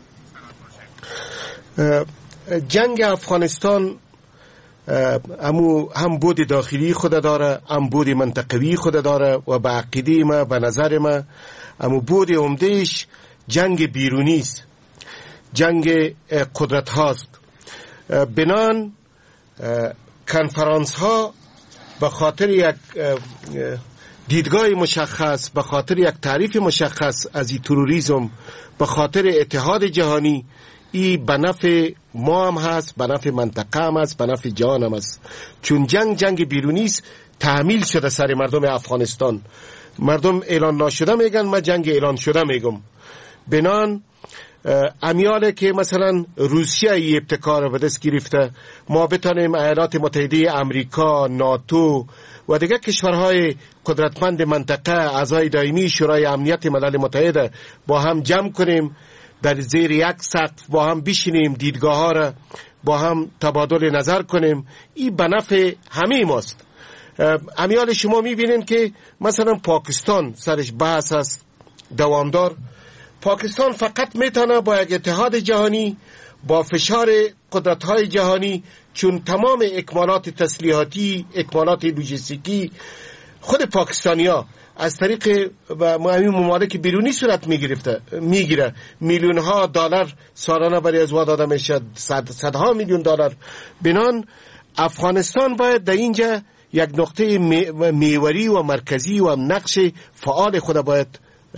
جنگ افغانستان امو هم بود داخلی خود داره، هم بود منطقوی خود داره و به عقیده ما، به نظر ما امو بود عمدهش جنگ بیرونی است، جنگ قدرت هاست. بنان کنفرانس ها به خاطر یک دیدگاه مشخص، به خاطر یک تعریف مشخص از این تروریسم، به خاطر اتحاد جهانی، ای به نفع ما هم هست، به نفع منطقه هم هست، به نفع جهان هم هست. چون جنگ جنگ بیرونی است، تحمیل شده سر مردم افغانستان. مردم اعلان نشده میگن، من جنگ اعلان شده میگم. بنان امیاله که مثلا روسیه ای ابتکار به دست گرفته، ما بتانیم ایالات متحده امریکا، ناتو و دیگر کشورهای قدرتمند منطقه، اعضای دائمی شورای امنیت ملل متحد با هم جمع کنیم در زیر یک سقف با هم بشینیم، دیدگاه ها را با هم تبادل نظر کنیم، این به نفع همه ماست. امیال شما میبینین که مثلا پاکستان سرش بحث است دوامدار. پاکستان فقط میتونه با یک اتحاد جهانی، با فشار قدرت‌های جهانی، چون تمام اکمالات تسلیحاتی، اکمالات لوجستیکی خود پاکستانیا از طریق همین ممالک بیرونی صورت میگرفته میگیره، میلیون ها دلار سالانه برای از داده میشه، صد صدها میلیون دلار. بنان افغانستان باید در اینجا یک نقطه میوری و مرکزی و نقش فعال خود باید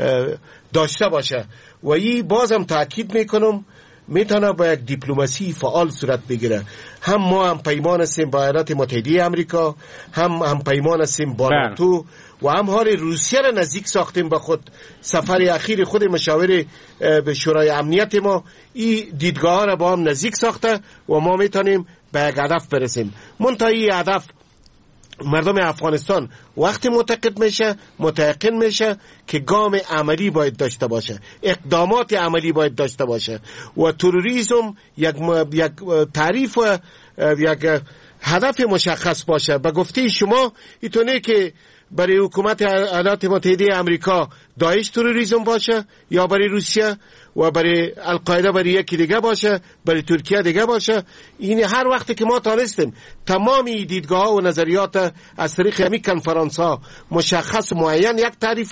داشته باشه و این بازم تاکید میکنم میتونه با یک دیپلماسی فعال صورت بگیره. هم ما هم پیمان هستیم با ایالات متحده امریکا، هم هم پیمان هستیم با ناتو و هم حال روسیه را نزدیک ساختیم به خود. سفر اخیر خود مشاور به شورای امنیت ما این دیدگاه را با هم نزدیک ساخته و ما میتونیم به یک هدف برسیم. منتهی هدف مردم افغانستان وقتی معتقد میشه متيقن میشه که گام عملی باید داشته باشه، اقدامات عملی باید داشته باشه و تروریسم یک یک تعریف و یک هدف مشخص باشه. به گفته شما اینطوره که برای حکومت ایالات متحده امریکا داعش تروریسم باشه یا برای روسیه و برای القاعده برای یکی دیگه باشه، برای ترکیه دیگه باشه. این هر وقتی که ما تانستیم تمامی دیدگاه و نظریات از طریق همین کنفرانس ها مشخص معین یک تعریف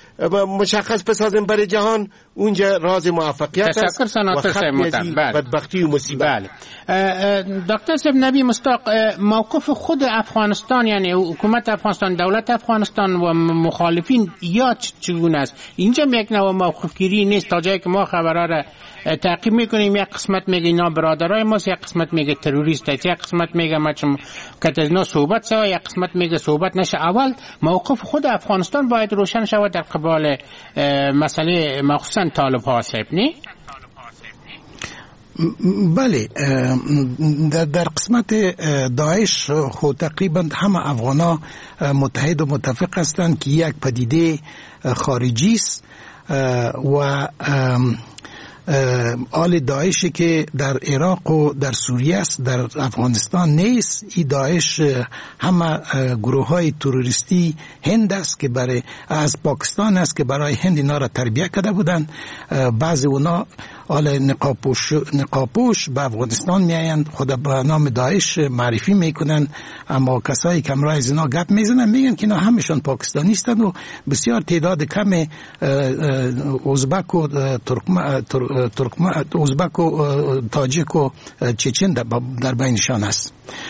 مشخص بسازیم برای جهان، اونجا راز موفقیت است و ختم بدبختی و مصیبت. بله. دکتر صاحب نبی مستاق، موقف خود افغانستان یعنی حکومت افغانستان، دولت افغانستان و مخالفین یا چگونه است؟ اینجا یک نوع موقف گیری نیست تا جایی که ما خبرها را تعقیب میکنیم. یک قسمت میگه اینا برادرای ماست، یک قسمت میگه تروریست است، یک قسمت میگه ما چم که از اینا صحبت سوا، یک قسمت میگه صحبت نشه. اول موقف خود افغانستان باید روشن شود در قبال مسئله مخصوصا طالب ها صاحب نی؟ بله، در, در قسمت داعش خود تقریبا همه افغانا متحد و متفق هستند که یک پدیده خارجی است و آل داعشی که در عراق و در سوریه است، در افغانستان نیست. این داعش همه گروه های تروریستی هند است که برای از پاکستان است که برای هند اینا را تربیت کرده بودند. بعضی اونا آل نقابپوش نقابپوش به افغانستان میآیند، خود به نام داعش معرفی میکنن، اما کسایی که امرای از اینا گپ میزنن میگن که اینا همشون پاکستانی هستند و بسیار تعداد کم ازبک و ترکمن ترکمن ازبک و تاجیک و چچن در بینشان است.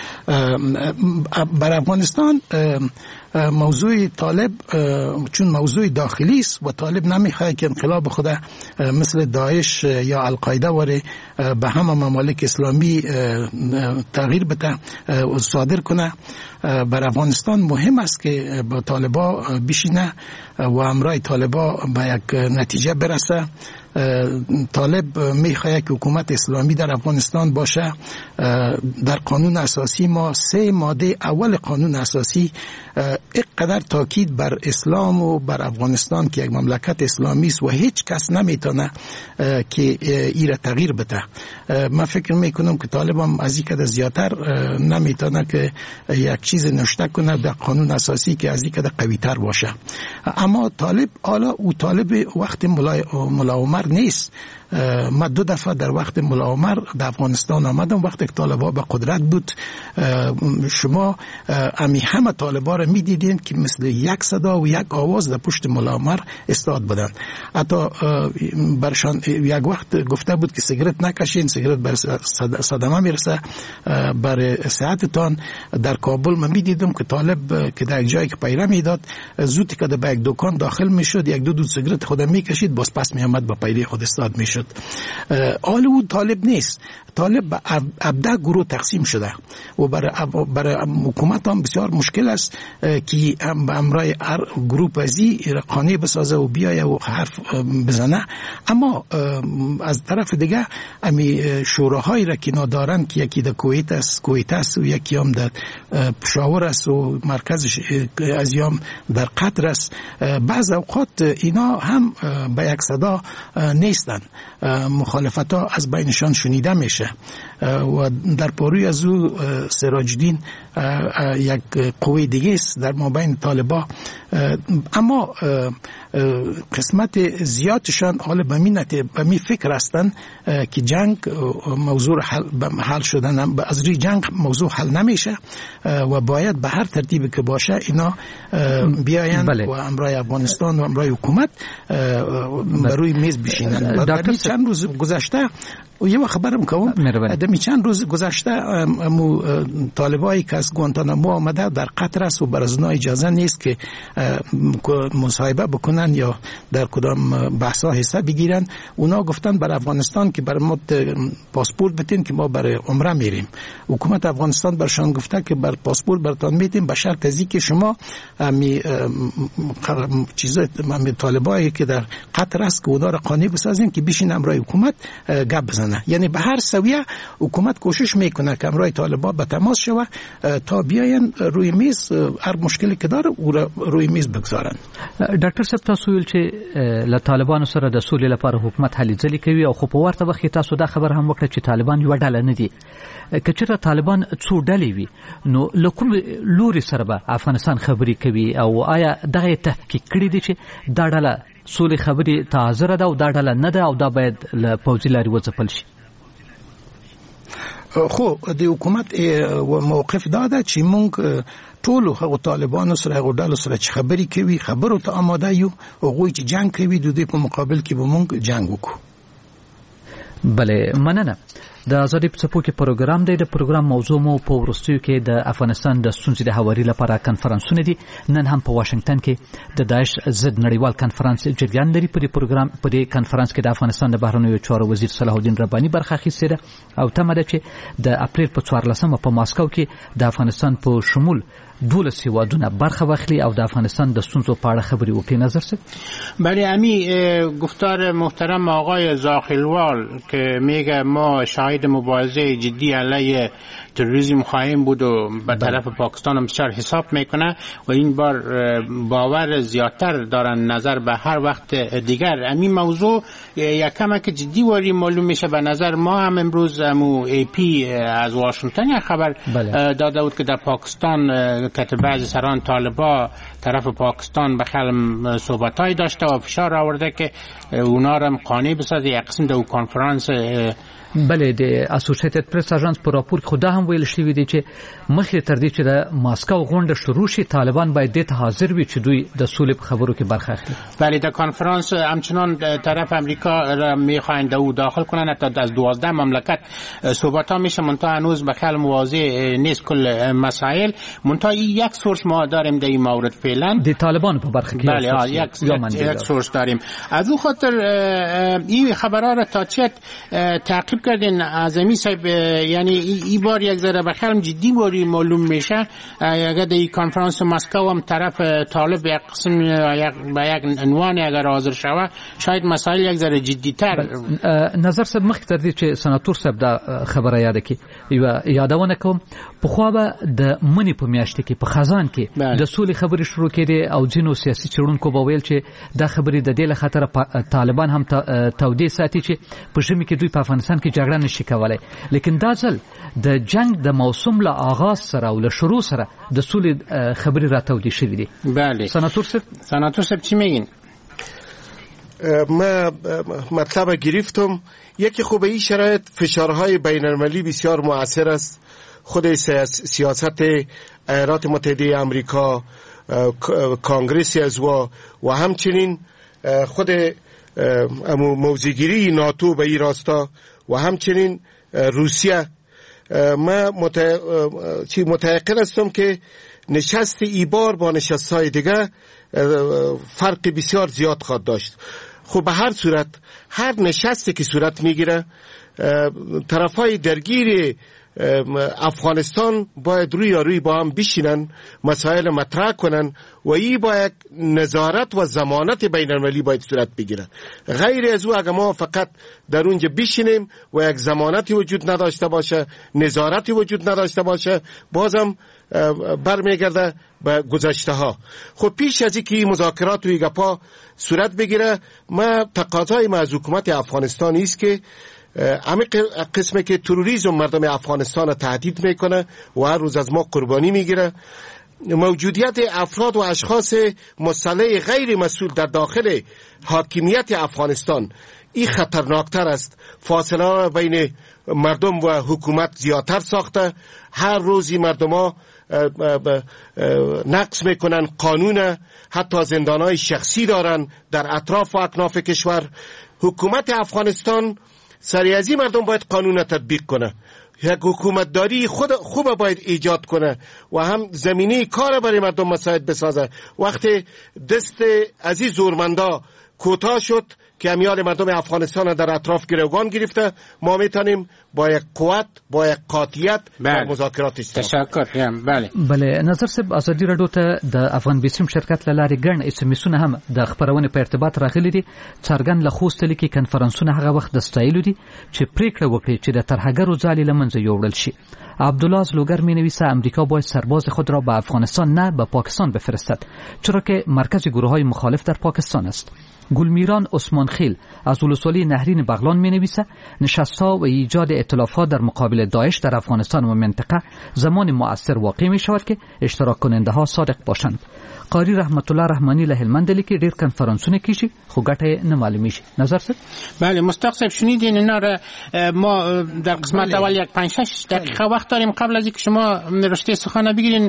بر افغانستان موضوع طالب چون موضوع داخلی است و طالب نمیخواد که انقلاب خود مثل داعش یا القاعده وره به همه ممالک اسلامی تغییر بده صادر کنه. بر افغانستان مهم است که با طالبا بشینه و امرای طالبا به یک نتیجه برسه. طالب میخواد که حکومت اسلامی در افغانستان باشه. در قانون اساسی ما سه ماده اول قانون اساسی اینقدر تاکید بر اسلام و بر افغانستان که یک مملکت اسلامی است و هیچ کس نمیتونه که این را تغییر بده. من فکر میکنم که طالب هم از این قدر زیادتر نمیتونه که یک چیز نوشته کنه در قانون اساسی که از این قدر قوی تر باشه. اما طالب حالا او طالب وقت ملا عمر نیست. من دو دفعه در وقت ملا عمر در افغانستان آمدم، وقتی که طالبا به قدرت بود. شما امی همه طالبا را می دیدین که مثل یک صدا و یک آواز در پشت ملا عمر استاد بودن. حتی برشان یک وقت گفته بود که سیگرت نکشین، سیگرت بر صدمه میرسه بر صحتتان. در کابل من می دیدم که طالب که در یک جایی که پیره میداد زودی که به یک دکان داخل میشد یک دو دو سیگرت خود میکشید، باز پس می آمد با پیره خود استاد میشد. آل او طالب نیست. طالب به هفده گروه تقسیم شده و برای برای حکومت هم بسیار مشکل است که هم به امرای هر گروه بازی قانع بسازه و بیایه و حرف بزنه. اما از طرف دیگه امی شوراهایی را که ندارن که یکی در کویت است کویت است و یکی هم در پشاور است و مرکزش از یام در قطر است، بعض اوقات اینا هم به یک صدا نیستن، مخالفت ها از بینشان شنیده میشه و در پاروی از او سراج الدین یک قوه دیگه است در مابین طالبا. اما قسمت زیادشان حالا به می به می فکر هستند که جنگ موضوع حل, حل شدن از روی جنگ موضوع حل نمیشه و باید به هر ترتیبی که باشه اینا بیاین بله. و امرای افغانستان و امرای حکومت بله. روی میز بشینن. در چند روز گذشته و یه خبرم کنم دمی چند روز گذشته امو طالبایی که از گوانتانامو آمده در قطر است و بر اونا اجازه نیست که مصاحبه بکنن یا در کدام بحثا حصه بگیرن. اونا گفتن بر افغانستان که بر ما پاسپورت بدین که ما برای عمره میریم. حکومت افغانستان برشان گفته که بر پاسپورت برتان میدیم به شرط ازی که شما می چیزا می طالبایی که در قطر است که اونا را قانع بسازین که بشین امرای حکومت گپ بزنن. یعنی به هر سویه حکومت کوشش میکنه که امرای طالبا به تماس شوه تا بیاین روی میز هر مشکلی که داره او را روی میز بگذارن. ډاکټر صاحب تاسو ویل چې له طالبانو سره د سولې لپاره حکومت هلې ځلې کوي او خو په ورته وخت کې تاسو دا خبر هم وکړه چې طالبان یو ډله نه دي. که چېرته طالبان څو ډلې وي نو له کوم لوري سره به افغانستان خبرې کوي او آیا دغه تحقیق کړی دی چې دا ډله سولې خبرې ته حاضره ده او دا ډله نه ده او دا باید له پوځي لارې وځپل شي؟ خو د حکومت موقف داده چې مونږ ټول هغه طالبانو سره هغه ډلو سره چې خبرې کوي خبرو ته آماده یو او هغوی چې جنگ کوي د دې په مقابل کې به مونږ جنگ وکړو. بله مننه. د ازادي په څپو کې پروګرام دی. د پروګرام موضوع مو په وروستیو کې د افغانستان د ستونزې د هواري لپاره کنفرانسونه دي. نن هم په واشنگټن کې د داعش ضد نړیوال کنفرانس جریان لري. په دې پروګرام په دې کنفرانس کې د افغانستان د بهرنیو چارو وزیر صلاح الدین رباني برخه اخیستې ده او تمه ده چې د اپریل په څوارلسمه په ماسکو کې د افغانستان په شمول دولس هیوادونه برخه واخلي او د افغانستان د ستونزو په اړه خبرې وکړي. نظر څه؟ بله امی گفتار محترم آقای زاخیلوال که میگه ما شاهد مبارزه جدی علیه تروریسم خواهیم بود و به طرف پاکستان هم بسیار حساب میکنه و این بار باور زیادتر دارن نظر به هر وقت دیگر. امی موضوع یکم که جدی واری معلوم میشه. به نظر ما هم امروز امو ای پی از واشنگتن خبر بله. داده بود که در پاکستان که بعضی سران طالبا طرف پاکستان به خلم صحبتای داشته و فشار آورده که اونا را قانع بسازه یک قسم در کنفرانس. بله د اسوسییټډ پریس اژانس په راپور کې خدا هم ویل شوی دی چې مخکې تر دې چې د ماسکو غونډه شروع شي طالبان باید د حاضر وي چې دوی د سولې په خبرو کې برخه اخلي. بله در کنفرانس همچنان طرف امریکا را میخواهند او داخل کنن. تا از دوازده مملکت صحبت ها میشه منتها هنوز به خیال واضح نیست کل مسائل. منتها یک سورس ما داریم در این مورد فعلا د طالبان په برخه کې. بله یک یک سورس داریم. از اون خاطر این خبرها را تا چه تعقیب کردین اعظمی صاحب؟ یعنی این بار یک ذره بخیرم جدی باری معلوم میشه اگر در این کنفرانس مسکو هم طرف طالب یک قسم به یک عنوان اگر حاضر شوه شاید مسائل یک ذره جدی تر. نظر صاحب مخکې تر دې چې سناتور صاحب دا خبره یاد کړي یادونه کوم په خو به د منی په میاشت کې په خزان کې د سولې خبرې شروع کړي او ځینو سیاسي چړونکو به ویل چې دا خبرې د دې له خاطر طالبان هم تودې ساتي چې په ژمي کې دوی په افغانستان کې جګړه نشي کولای. لیکن دا ځل د جنگ د موسم له آغاز سره او له شروع سره د سولې خبرې راتودې شوې دي. بله سناتور صاحب سناتور صاحب چی میگین؟ ما مطلب گرفتم. یکی خوب این شرایط فشارهای بین‌المللی بسیار مؤثر است. خود سیاست ایالات متحده آمریکا، کانگرس از و و همچنین خود موضع‌گیری ناتو به این راستا و همچنین روسیه. ما متأکد هستم که نشست ای بار با نشست‌های دیگه فرق بسیار زیاد خواهد داشت. خب به هر صورت هر نشستی که صورت میگیره طرفای درگیر افغانستان باید روی روی با هم بشینن، مسائل مطرح کنن و این باید نظارت و ضمانت بین المللی باید صورت بگیره. غیر از او اگر ما فقط در اونجا بشینیم و یک ضمانتی وجود نداشته باشه، نظارتی وجود نداشته باشه، بازم برمیگرده به گذشته ها. خب پیش از اینکه مذاکرات و گپا صورت بگیره، ما تقاضای ما از حکومت افغانستان است که همه قسمه که تروریسم مردم افغانستان تهدید میکنه و هر روز از ما قربانی میگیره، موجودیت افراد و اشخاص مسلح غیر مسئول در داخل حاکمیت افغانستان این خطرناکتر است. فاصله بین مردم و حکومت زیادتر ساخته. هر روزی مردم ها نقض میکنن قانون، حتی زندانهای شخصی دارن در اطراف و اکناف کشور. حکومت افغانستان سریعی مردم باید قانون تطبیق کنه، یک حکومت داری خود خوب باید ایجاد کنه و هم زمینه کار برای مردم مساعد بسازه. وقتی دست از این زورمندا کوتاه شد که امیال مردم افغانستان در اطراف گروگان گرفته، ما میتونیم با یک قوت، با یک قاطعیت در مذاکرات اشتراک. تشکر. بله بله نظر صاحب، ازادي رادیو ته د افغان بیسیم شرکت لاري ګڼ اس ام اسونه هم د خبرونه په ارتباط راغلي دي. څرګند له خوست لیکي کنفرانسونه هغه وخت د ستایلو دي چې پریکړه وکړي چې د ترهګرو ځالې لمنځه یوړل شي. عبدالله زلوگر می نویسه امریکا باید سرباز خود را به افغانستان نه به پاکستان بفرستد، چرا که مرکز گروه های مخالف در پاکستان است. گلمیران عثمان خیل از ولسوالی نهرین بغلان می نویسه نشست‌ها و ایجاد ائتلافات در مقابل داعش در افغانستان و منطقه زمان مؤثر واقع می شود که اشتراک کننده ها صادق باشند. قاری رحمت الله رحمانی له هلمند لیکي ډیر کنفرانسونه کیږي خو ګټه نه معلومه شي. نظر څه؟ بله مستق صاحب شنیدین اینا را ما در قسمت اول یک پنج شش دقیقه وقت داریم. قبل از اینکه شما رشته سخن بگیرین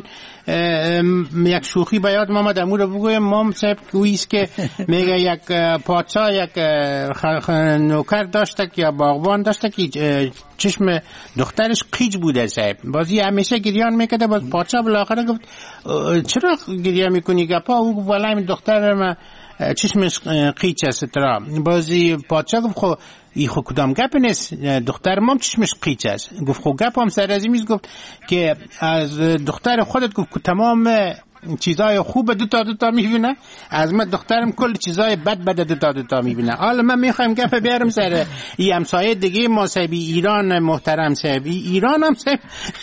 یک شوخی به یاد ما در مورد بگویم. ما صاحب کویست که میگه یک پادشاه یک نوکر داشته یا باغبان داشته که چشم دخترش قیچ بوده صاحب. بازی همیشه گریان میکرده. باز پادشاه بالاخره گفت چرا گریه میکنی گپا؟ او گفت والله دختر من چشمش قیچ است ترا. بازی پادشاه گفت خب ای خو کدام گپ نیست، دختر مام چشمش قیچ است. گفت خب گپ هم سر از این میز گفت که از دختر خودت گفت که تمام چیزای خوب دو تا دو تا میبینه، از من دخترم کل چیزای بد بد دو تا دو تا میبینه. حالا من میخوایم گپ بیارم سر این همسایه دیگه ما صاحب ایران محترم صاحب. ایران هم صاحب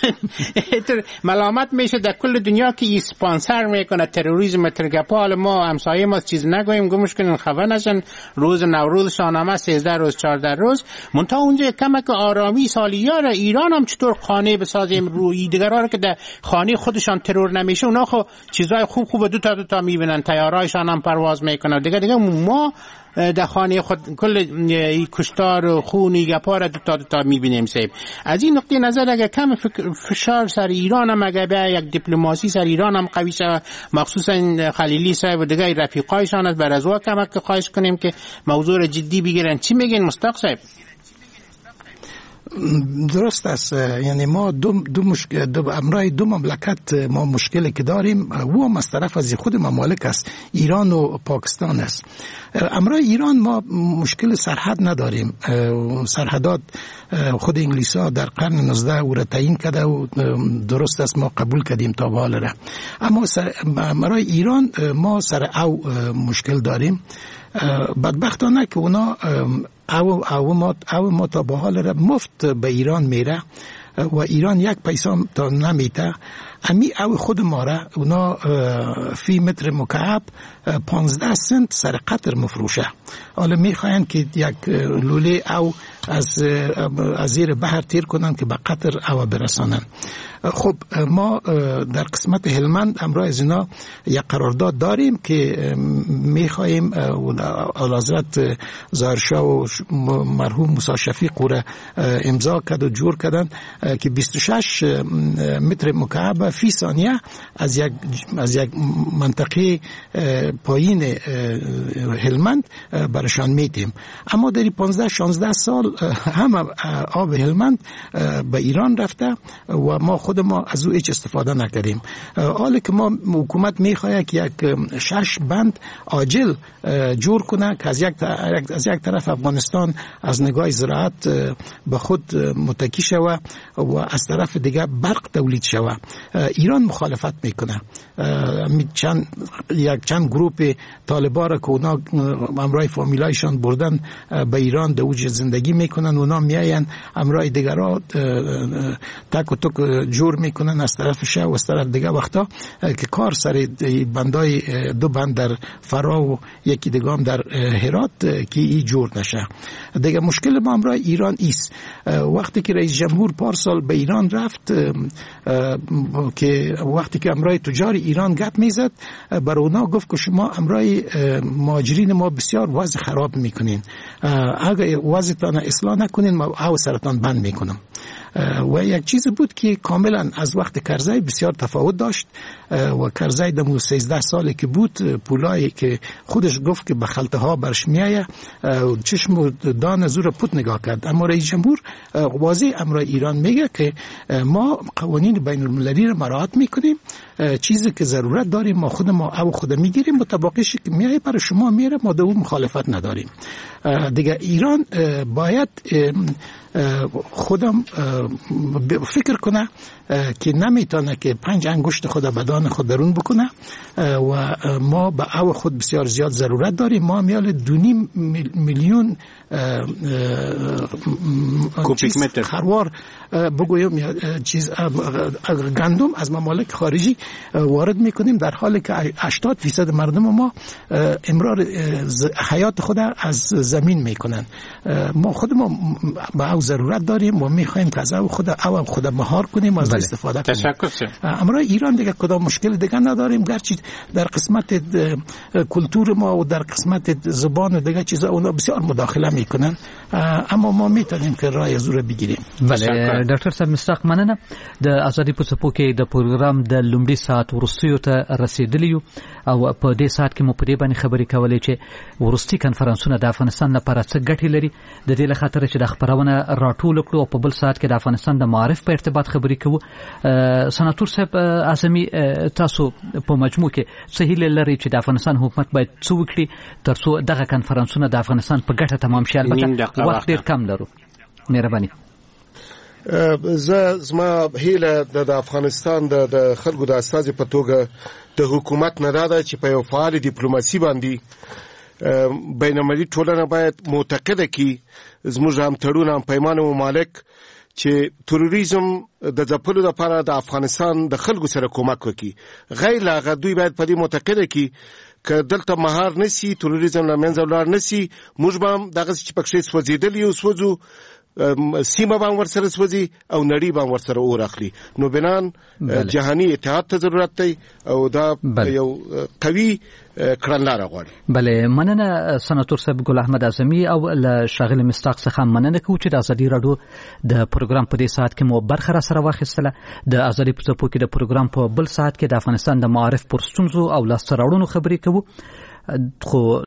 ملامت میشه در کل دنیا که ای اسپانسر میکنه تروریسم ترگپا. حالا ما همسایه ما چیز نگویم گمش کنن خبر نشن. روز نوروز شاهنامه سیزده روز چهارده روز منتها اونجا کمک آرامی سالیار. ایران هم چطور خانه بسازیم روی دیگران که در خانه خودشان ترور نمیشه، اونا خب چیزای خوب خوب دو تا دو تا میبینن، تیارایشان هم پرواز میکنن دیگه دیگه. ما در خانه خود کل کشتار و خونی گپا را دو تا دو تا میبینیم صاحب. از این نقطه نظر اگر کم فشار سر ایران هم اگر به یک دیپلماسی سر ایران هم قوی شود، مخصوصا خلیلی صاحب و دیگه رفیقایشان از بر از وا کمک خواهش کنیم که موضوع جدی بگیرن. چی میگین مستق صاحب؟ درست است. یعنی ما دو دو مشکل دو امرای دو مملکت ما مشکلی که داریم و هم از طرف از خود ممالک است، ایران و پاکستان است. امرای ایران ما مشکل سرحد نداریم. سرحدات خود انگلیس ها در قرن نوزده او را تعیین کرده و درست است ما قبول کردیم تا به حال را. اما امرای ایران ما سر او مشکل داریم. بدبختانه که اونا او او ما او ما تا به حال مفت به ایران میره و ایران یک پیسه تا نمیته. امی او خود ما را اونا فی متر مکعب پانزده سنت سر قطر مفروشه. حالا میخواین که یک لوله او از از زیر بحر تیر کنن که به قطر او برسانن. خب ما در قسمت هلمند امروز از اینا یک قرارداد داریم که میخوایم حضرت ظاهرشاه و مرحوم موسی شفیق را امضا کرد و جور کردن که بیست و شش متر مکعب فی ثانیه از یک از یک منطقه پایین هلمند برشان میدیم. اما در پانزده شانزده سال هم آب هلمند به ایران رفته و ما خود ما از او هیچ استفاده نکردیم. حالا که ما حکومت میخواد که یک شش بند عاجل جور کنه که از یک از یک طرف افغانستان از نگاه زراعت به خود متکی شود و از طرف دیگه برق تولید شود، ایران مخالفت میکنه. چند یک چند گروه طالبان را که اونا امرای فامیلایشان بردن به ایران در اوج زندگی میکنن، اونا میاین امرای دیگر را تک و تک جور میکنن از طرف شه و از طرف دیگه وقتا که کار سر بندای دو بند در فرا و یکی دیگه هم در هرات که ای جور نشه. دیگه مشکل ما امرای ایران ایست. وقتی که رئیس جمهور پارسال به ایران رفت که وقتی که امرای تجار ایران گپ میزد بر اونا گفت که شما امرای مهاجرین ما بسیار وضع خراب میکنین، اگر وضعتان اصلاح نکنین ما او سرطان بند میکنم. و یک چیز بود که کاملا از وقت کرزی بسیار تفاوت داشت و کرزی دمو سیزده سالی که بود پولایی که خودش گفت که به خلطه ها برش میایه چشم و دان زور پوت نگاه کرد. اما رئیس جمهور واضح امرای ایران میگه که ما قوانین بین المللی را مراعات میکنیم، چیزی که ضرورت داریم ما خود ما او خود میگیریم، مطابقش که میایه برای شما میره، ما دو مخالفت نداریم. دیگه ایران باید خودم فکر کنه که نمیتونه که پنج انگشت خود بدن خود درون بکنه و ما به او خود بسیار زیاد ضرورت داریم. ما میال دونیم میلیون کوبیک متر خروار بگویم چیز گندم از ممالک خارجی وارد میکنیم، در حالی که هشتاد درصد مردم ما امرار حیات خود از زمین میکنن. ما خود ما به او ضرورت داریم و میخوایم که از او خود او خود مهار کنیم و از استفاده کنیم. تشکر. امرا ایران دیگه کدام مشکل دیگه نداریم، گرچه در قسمت کلتور ما و در قسمت زبان و دیگه چیزا اونا بسیار مداخله میکنن، اما ما میتونیم که راه از او بگیریم. بله ډاکټر صاحب مستحق مننه. د ازادي په څپو کې د پروګرام د لومړي ساعت ورستیو ته رسیدلی او په دې ساعت کې مو په دې باندې خبرې کولې چې ورستي کنفرانسونه د افغانستان لپاره څه ګټې لري، د دې له خاطر چې د خبرونه راټول کړو او په بل ساعت کې د افغانستان د معارف په ارتباط خبرې کوو. سناتور صاحب اعظمي تاسو په مجموع کې څه هیله لري چې د افغانستان حکومت باید څه وکړي ترڅو دغه کنفرانسونه د افغانستان په ګټه تمام شي؟ البته وخت ډیر کم لرو. مهرباني. زه زما هیله د افغانستان د خلکو د استازي په توګه د حکومت نه ده چې په یو فعال ډیپلوماسي باندې بینالمللي ټولنه باید معتقده کړي زموږ هم تړون هم پیمان ممالک چې تروریزم د ځپلو لپاره د افغانستان د خلکو سره کومک وکړي. غیر هغه دوی باید په دې معتقده کړي که دلته مهار نسی تروریزم له منځه ولاړ نسی، موږ به هم دغه چې پکې سوځېدلی یو سوځو، سیمه باندې ورسره سوځي او نړۍ باندې ورسره اور اخلي. نو بنان جهاني اتحاد ته ضرورت دی او دا یو قوي کړنلاره غواړي. بله مننه سناتور صاحب ګل احمد اعظمي او له شاغل مستاق څخه مننه کوم چې د ازادي رادیو د پروګرام په دې ساعت کې مو برخه را سره واخیستله. د ازادي په څپو کې د پروګرام په بل ساعت کې د افغانستان د معارف پر ستونزو او لاسته راوړنو خبرې کوو. خو